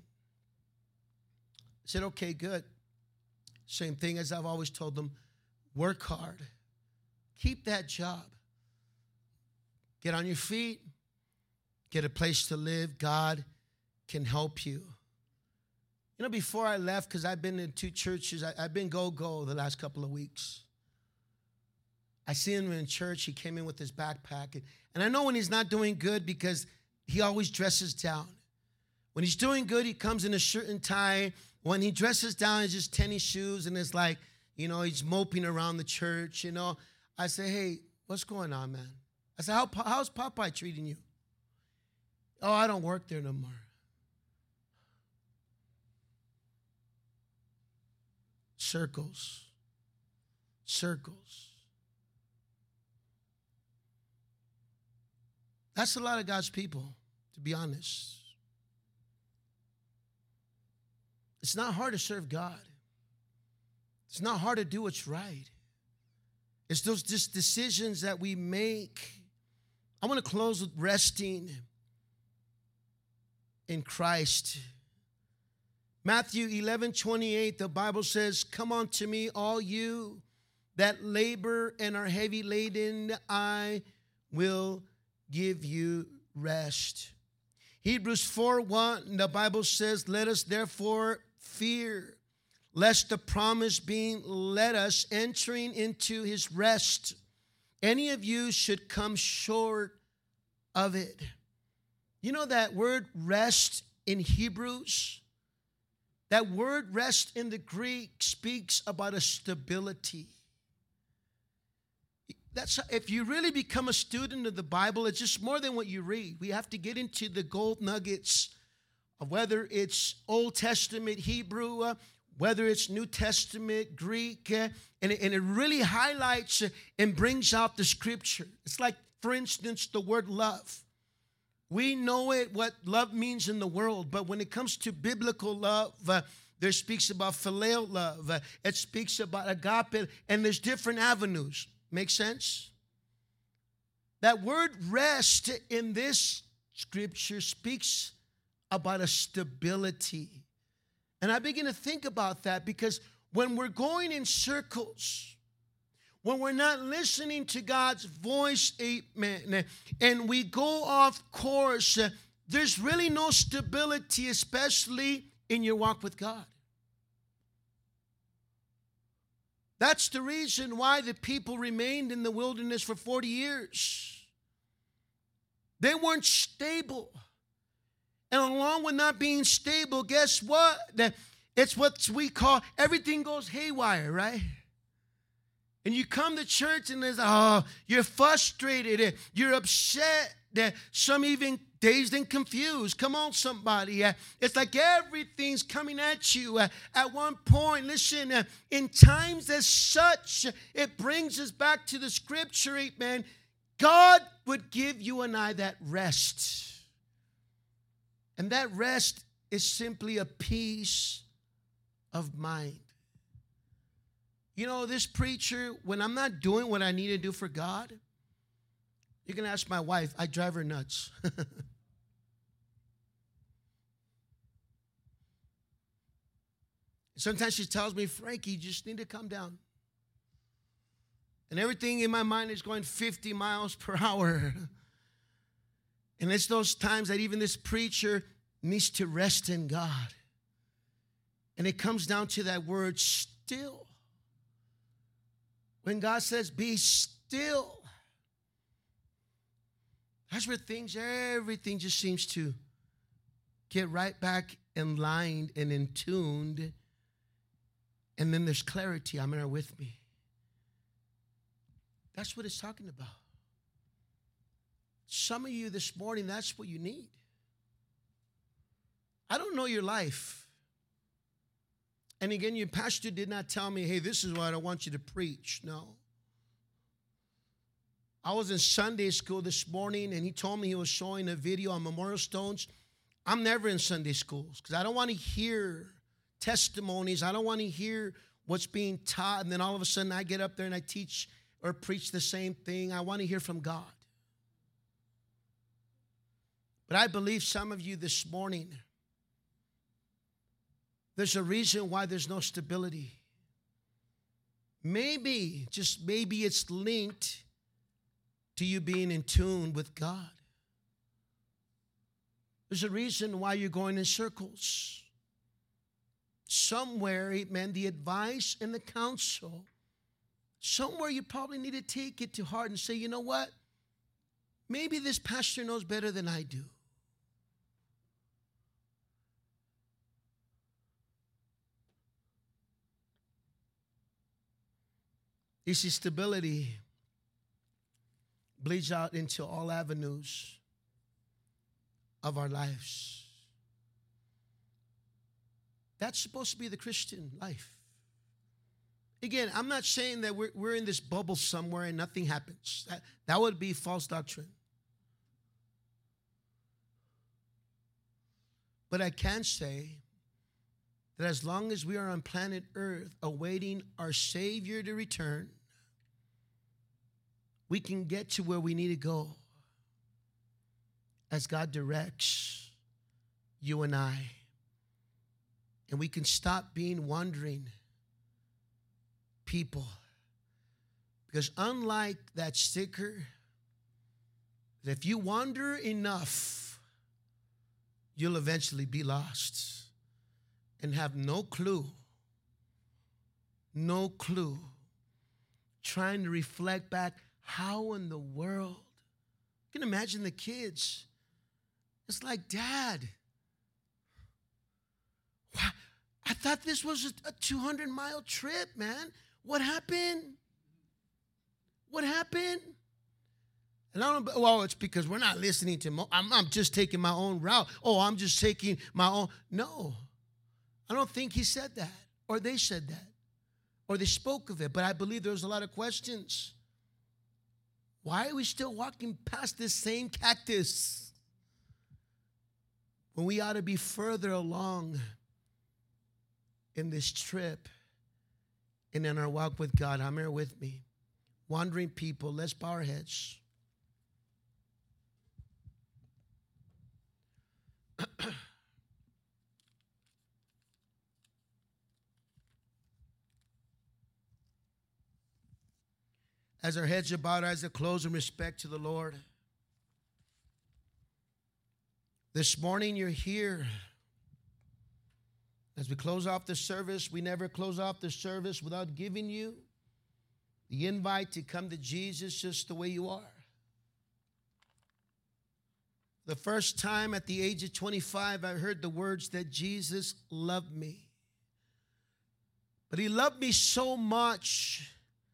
I said, okay, good. Same thing as I've always told them, work hard. Keep that job. Get on your feet. Get a place to live. God can help you. Before I left, because I've been in 2 churches, I've been go-go the last couple of weeks. I see him in church. He came in with his backpack. And I know when he's not doing good because he always dresses down. When he's doing good, he comes in a shirt and tie. When he dresses down, it's just tennis shoes. And it's like, he's moping around the church, I say, hey, what's going on, man? I said, how's Popeye treating you? Oh, I don't work there no more. Circles. That's a lot of God's people, to be honest. It's not hard to serve God. It's not hard to do what's right. It's those just decisions that we make. I want to close with resting in Christ. Matthew 11:28, the Bible says, come unto me, all you that labor and are heavy laden, I will give you rest. Hebrews 4:1, the Bible says, let us therefore fear, lest the promise being let us entering into his rest, any of you should come short of it. That word rest in Hebrews, that word rest in the Greek speaks about a stability. If you really become a student of the Bible, it's just more than what you read. We have to get into the gold nuggets of whether it's Old Testament Hebrew, whether it's New Testament Greek, and it really highlights and brings out the scripture. It's like, for instance, the word love. We know what love means in the world, but when it comes to biblical love, there speaks about phileo love. It speaks about agape, and there's different avenues. Make sense? That word rest in this scripture speaks about a stability. And I begin to think about that because when we're going in circles, when we're not listening to God's voice, amen, and we go off course, there's really no stability, especially in your walk with God. That's the reason why the people remained in the wilderness for 40 years. They weren't stable. And along with not being stable, guess what? It's what we call, everything goes haywire, right? And you come to church and you're frustrated, you're upset, that some even dazed and confused. Come on, somebody. It's like everything's coming at you. At one point, listen, in times as such, it brings us back to the scripture, amen. God would give you and I that rest. And that rest is simply a peace of mind. You know, this preacher, when I'm not doing what I need to do for God, you can ask my wife, I drive her nuts. Sometimes she tells me, Frankie, you just need to calm down. And everything in my mind is going 50 miles per hour. And it's those times that even this preacher needs to rest in God. And it comes down to that word, still. When God says, be still, that's where everything just seems to get right back in line and in tuned. And then there's clarity. I'm there with me. That's what it's talking about. Some of you this morning, that's what you need. I don't know your life. And again, your pastor did not tell me, hey, this is what I want you to preach. No. I was in Sunday school this morning, and he told me he was showing a video on memorial stones. I'm never in Sunday schools because I don't want to hear testimonies. I don't want to hear what's being taught, and then all of a sudden I get up there and I teach or preach the same thing. I want to hear from God. But I believe some of you this morning, there's a reason why there's no stability. Maybe, just maybe it's linked to you being in tune with God. There's a reason why you're going in circles. Somewhere, amen, the advice and the counsel, somewhere you probably need to take it to heart and say, you know what? Maybe this pastor knows better than I do. You see, stability bleeds out into all avenues of our lives. That's supposed to be the Christian life. Again, I'm not saying that we're in this bubble somewhere and nothing happens. That would be false doctrine. But I can say that as long as we are on planet Earth awaiting our Savior to return, we can get to where we need to go as God directs you and I. And we can stop being wandering people. Because unlike that sticker, that if you wander enough, you'll eventually be lost and have no clue, trying to reflect back, how in the world? You can imagine the kids. It's like, Dad, I thought this was a 200-mile trip, man. What happened? What happened? And I don't, well, it's because we're not listening to, I'm just taking my own route. Oh, I'm just taking my own. No, I don't think he said that, or they said that, or they spoke of it. But I believe there was a lot of questions. Why are we still walking past this same cactus when we ought to be further along in this trip and in our walk with God? I'm here with me. Wandering people, let's bow our heads. As our heads are bowed, our eyes are closed in respect to the Lord. This morning you're here. As we close off the service, we never close off the service without giving you the invite to come to Jesus just the way you are. The first time at the age of 25, I heard the words that Jesus loved me. But he loved me so much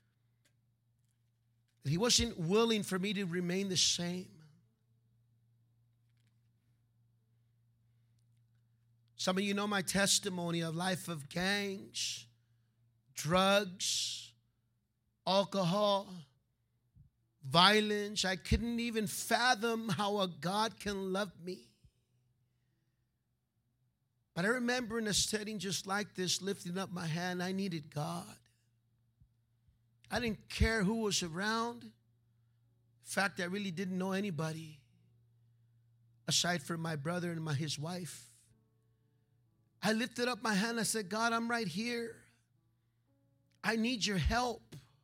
that he wasn't willing for me to remain the same. Some of you know my testimony of life of gangs, drugs, alcohol, violence. I couldn't even fathom how a God can love me. But I remember in a setting just like this, lifting up my hand, I needed God. I didn't care who was around. In fact, I really didn't know anybody aside from my brother and his wife. I lifted up my hand. I said, God, I'm right here. I need your help.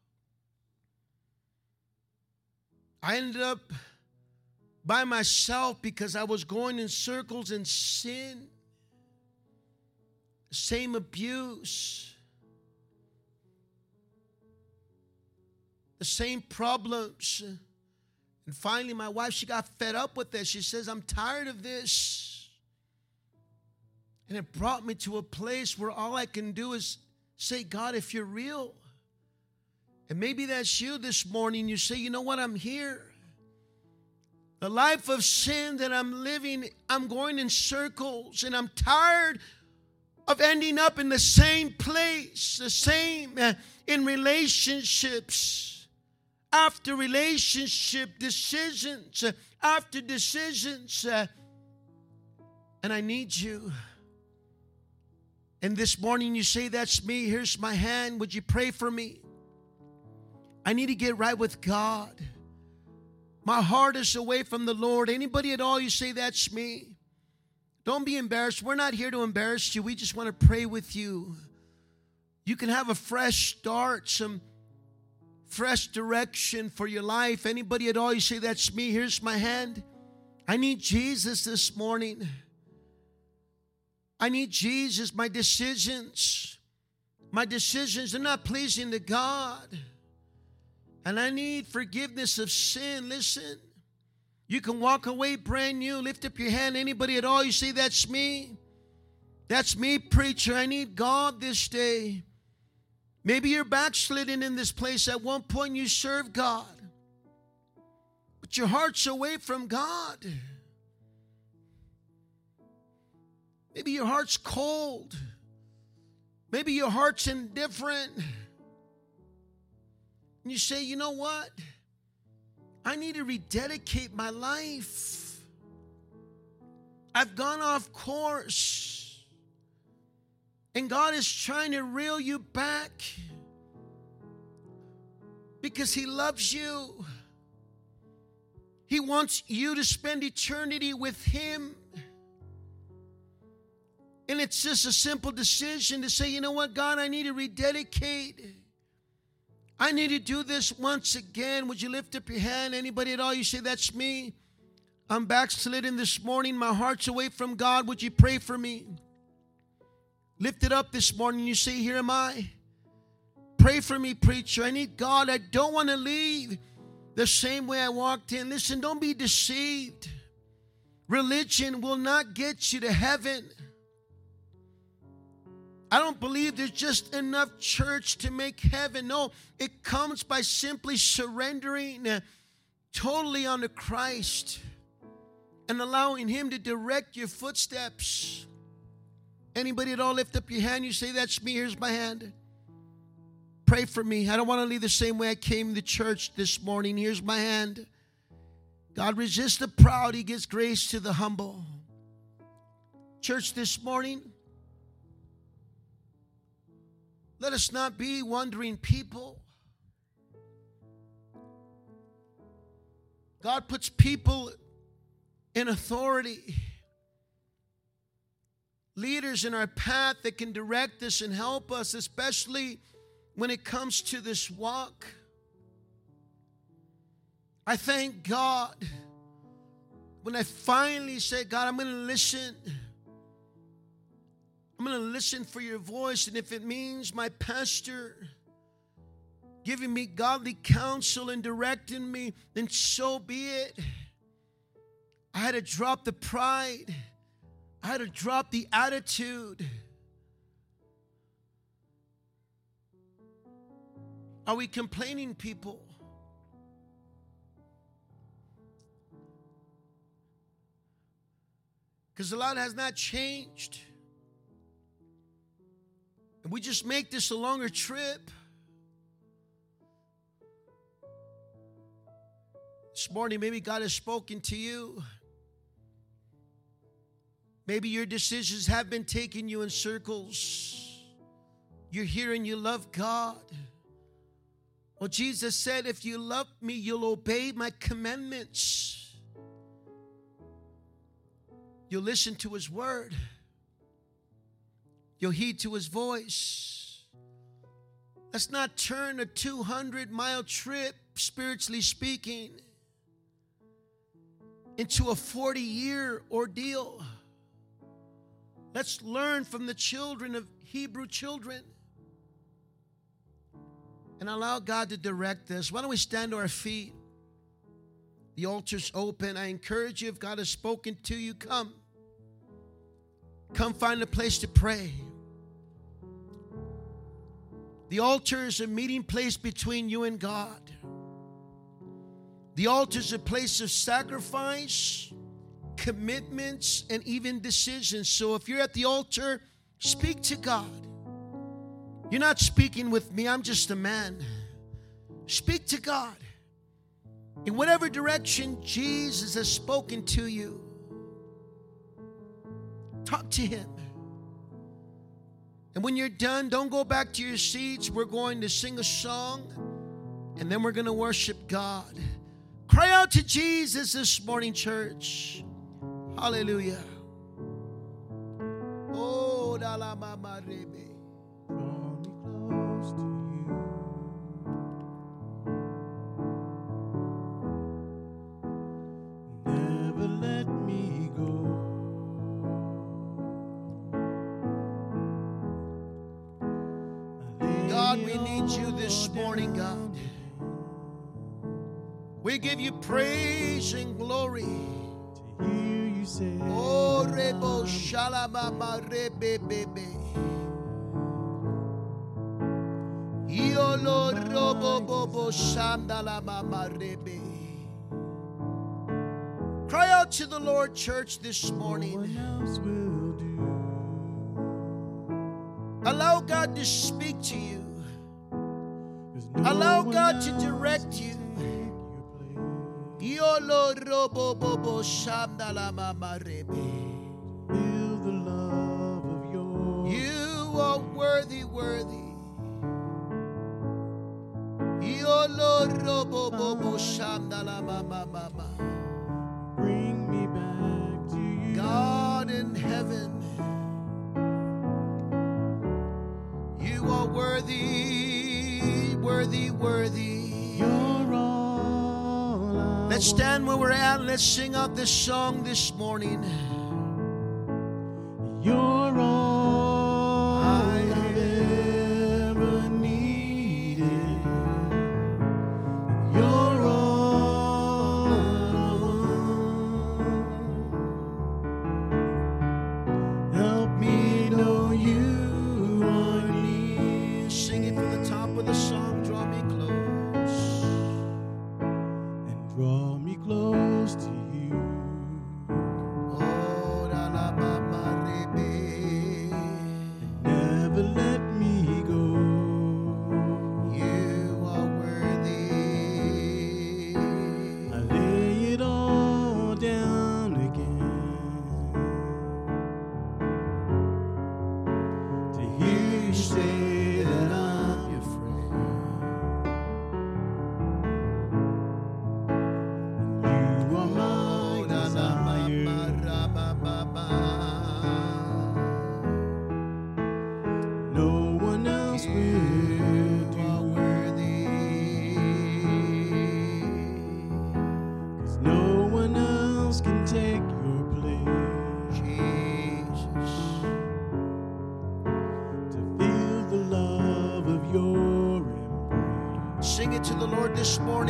I ended up by myself because I was going in circles in sin. Same abuse. The same problems. And finally, my wife, she got fed up with this. She says, I'm tired of this. And it brought me to a place where all I can do is say, God, if you're real. And maybe that's you this morning. You say, you know what, I'm here. The life of sin that I'm living, I'm going in circles. And I'm tired of ending up in the same place, the same in relationships. After relationship, decisions after decisions. And I need you. And this morning you say, that's me. Here's my hand. Would you pray for me? I need to get right with God. My heart is away from the Lord. Anybody at all, you say, that's me. Don't be embarrassed. We're not here to embarrass you. We just want to pray with you. You can have a fresh start, some fresh direction for your life. Anybody at all, you say, that's me. Here's my hand. I need Jesus this morning. I need Jesus. My decisions are not pleasing to God. And I need forgiveness of sin. Listen, you can walk away brand new. Lift up your hand. Anybody at all, you say, that's me. That's me, preacher. I need God this day. Maybe you're backslidden in this place. At one point you served God, but your heart's away from God. Maybe your heart's cold. Maybe your heart's indifferent. And you say, you know what? I need to rededicate my life. I've gone off course. And God is trying to reel you back because He loves you. He wants you to spend eternity with Him. And it's just a simple decision to say, you know what, God, I need to rededicate. I need to do this once again. Would you lift up your hand? Anybody at all? You say, that's me. I'm backslidden this morning. My heart's away from God. Would you pray for me? Lift it up this morning. You say, here am I. Pray for me, preacher. I need God. I don't want to leave the same way I walked in. Listen, don't be deceived. Religion will not get you to heaven. I don't believe there's just enough church to make heaven. No, it comes by simply surrendering totally unto Christ and allowing Him to direct your footsteps. Anybody at all, lift up your hand. You say, that's me. Here's my hand. Pray for me. I don't want to leave the same way I came to church this morning. Here's my hand. God resists the proud. He gives grace to the humble. Church, this morning, let us not be wandering people. God puts people in authority, leaders in our path that can direct us and help us, especially when it comes to this walk. I thank God when I finally said, God, I'm going to listen. I'm going to listen for your voice. And if it means my pastor giving me godly counsel and directing me, then so be it. I had to drop the pride. I had to drop the attitude. Are we complaining, people? Because a lot has not changed. And we just make this a longer trip. This morning, maybe God has spoken to you. Maybe your decisions have been taking you in circles. You're here and you love God. Well, Jesus said, if you love me, you'll obey my commandments. You'll listen to his word. You'll heed to his voice. Let's not turn a 200-mile trip, spiritually speaking, into a 40-year ordeal. Let's learn from the children of Hebrew children and allow God to direct us. Why don't we stand to our feet? The altar's open. I encourage you, if God has spoken to you, come. Come find a place to pray. The altar is a meeting place between you and God. The altar is a place of sacrifice, commitments, and even decisions. So if you're at the altar, speak to God. You're not speaking with me. I'm just a man. Speak to God. In whatever direction Jesus has spoken to you, talk to him. And when you're done, don't go back to your seats. We're going to sing a song, and then we're going to worship God. Cry out to Jesus this morning, church. Hallelujah. Oh, da la mama rebe. Draw me close to you. Never let me go. God, we need you this morning, God. We give you praise and glory. To hear you say, Oh, rebo shalamama rebe bebe. Iolo robo bobo shandala mama rebe. Cry out to the Lord, church, this no morning. one else will do. Allow God to speak to you. 'Cause no Allow one God to else direct can you. take your place. Iolo robo bobo shandala mama rebe. Feel the love of your You are worthy, worthy. Iolo robo bobo shandala mama mama. bring me back to you. God in heaven, you are worthy, worthy, worthy. You're all I Let's stand where we're at. Let's sing out this song this morning. want. You're all I've ever needed. You're all I want. Help me know you are near. Sing it from the top of the song. Draw me close. And draw me close to you. Oh, la la mama rebe.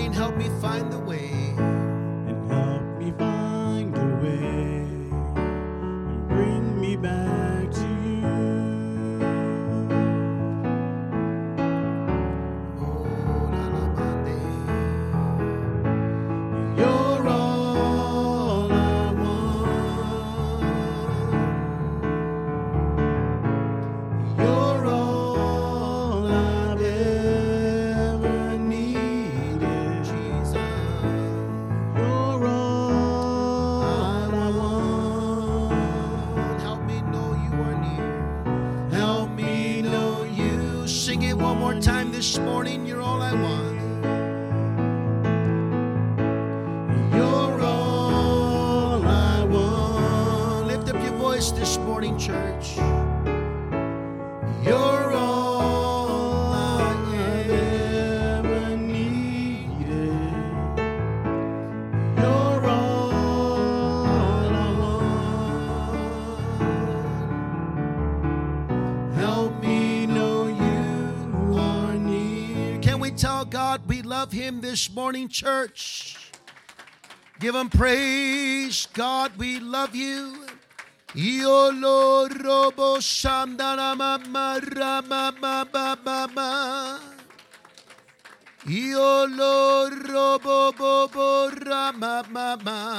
morning, help me find the way. and help me find a way and bring me back to you. Oh, la, la, mande. You're all I want. You're all I've ever needed. Jesus. You're all I want. Help me know you are near. Help me know you. Sing it one more time this morning. You're all I want. You're all I want. Lift up your voice this morning, church. You're all I ever needed. You're all I want. Help me know you are near. Can we tell God we love him this morning, church? Give him praise. God, we love you. Yolo robo shandana mama rama ba ba ba ba. Yolo robo bo bo rama ma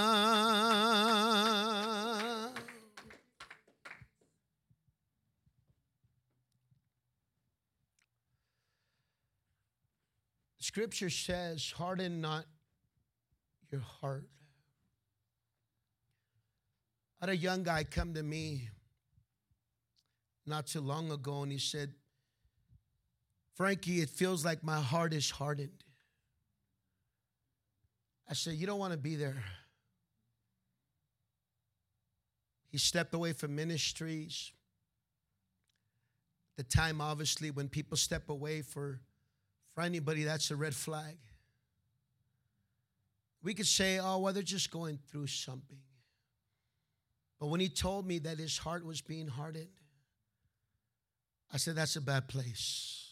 ma. Scripture says, harden not your heart. I had a young guy come to me not too long ago, and he said, Frankie, it feels like my heart is hardened. I said, you don't want to be there. He stepped away from ministries. The time, obviously, when people step away for anybody, that's a red flag. We could say, oh, well, they're just going through something. But when he told me that his heart was being hardened, I said, that's a bad place.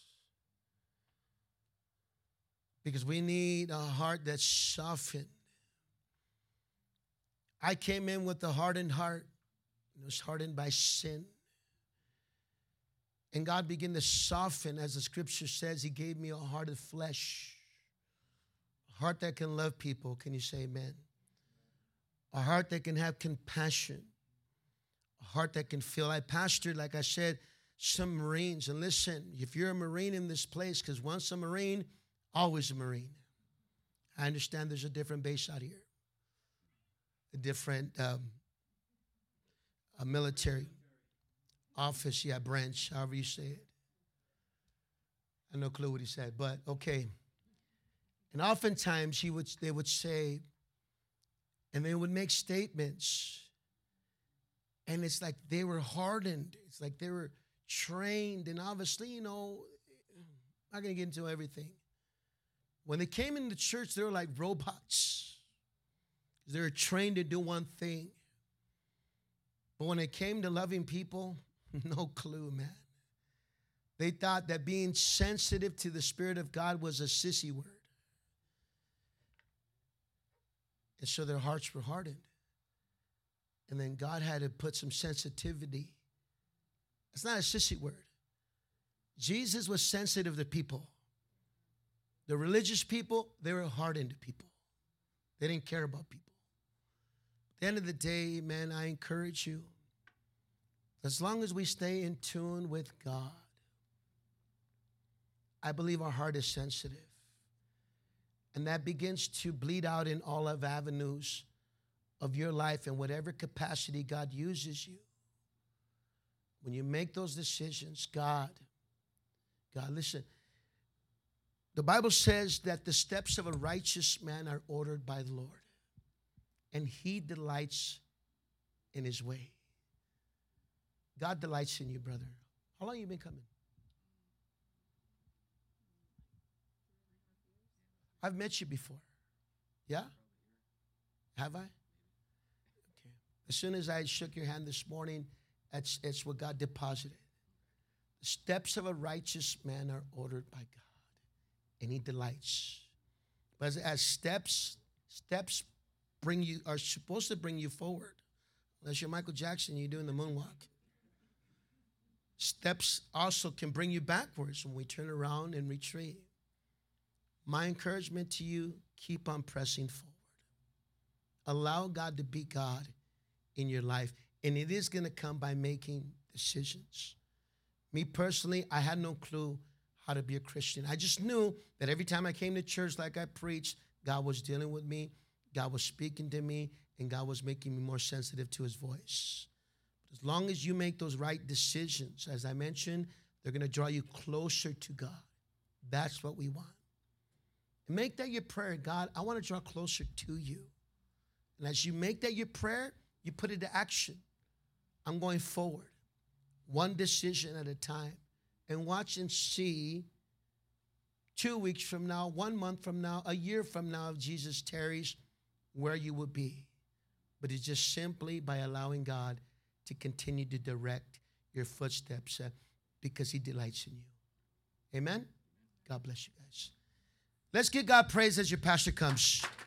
Because we need a heart that's softened. I came in with a hardened heart. It was hardened by sin. And God began to soften, as the scripture says, he gave me a heart of flesh. A heart that can love people. Can you say amen? A heart that can have compassion. A heart that can feel. I pastored, like I said, some Marines. And listen, if you're a Marine in this place, because once a Marine, always a Marine. I understand there's a different base out here. A different a military office, branch, however you say it. I have no clue what he said, but okay. And oftentimes they would say, and they would make statements, and it's like they were hardened. It's like they were trained, and obviously, I'm not going to get into everything. When they came into church, they were like robots. They were trained to do one thing. But when it came to loving people, no clue, man. They thought that being sensitive to the Spirit of God was a sissy word. And so their hearts were hardened. And then God had to put some sensitivity. It's not a sissy word. Jesus was sensitive to people. The religious people, they were hardened people. They didn't care about people. At the end of the day, man, I encourage you, as long as we stay in tune with God, I believe our heart is sensitive. And that begins to bleed out in all of avenues of your life in whatever capacity God uses you. When you make those decisions, God, listen. The Bible says that the steps of a righteous man are ordered by the Lord, and he delights in his way. God delights in you, brother. How long have you been coming? I've met you before. Yeah? Have I? Okay. As soon as I shook your hand this morning, it's what God deposited. The steps of a righteous man are ordered by God, and he delights. But as steps bring you, are supposed to bring you forward. Unless you're Michael Jackson, you're doing the moonwalk. Steps also can bring you backwards when we turn around and retreat. My encouragement to you, keep on pressing forward. Allow God to be God in your life. And it is going to come by making decisions. Me personally, I had no clue how to be a Christian. I just knew that every time I came to church, like I preached, God was dealing with me, God was speaking to me, and God was making me more sensitive to his voice. But as long as you make those right decisions, as I mentioned, they're going to draw you closer to God. That's what we want. And make that your prayer. God, I want to draw closer to you. And as you make that your prayer, you put it to action. I'm going forward, one decision at a time. And watch and see 2 weeks from now, 1 month from now, a year from now, if Jesus tarries, where you will be. But it's just simply by allowing God to continue to direct your footsteps because he delights in you. Amen? God bless you guys. Let's give God praise as your pastor comes.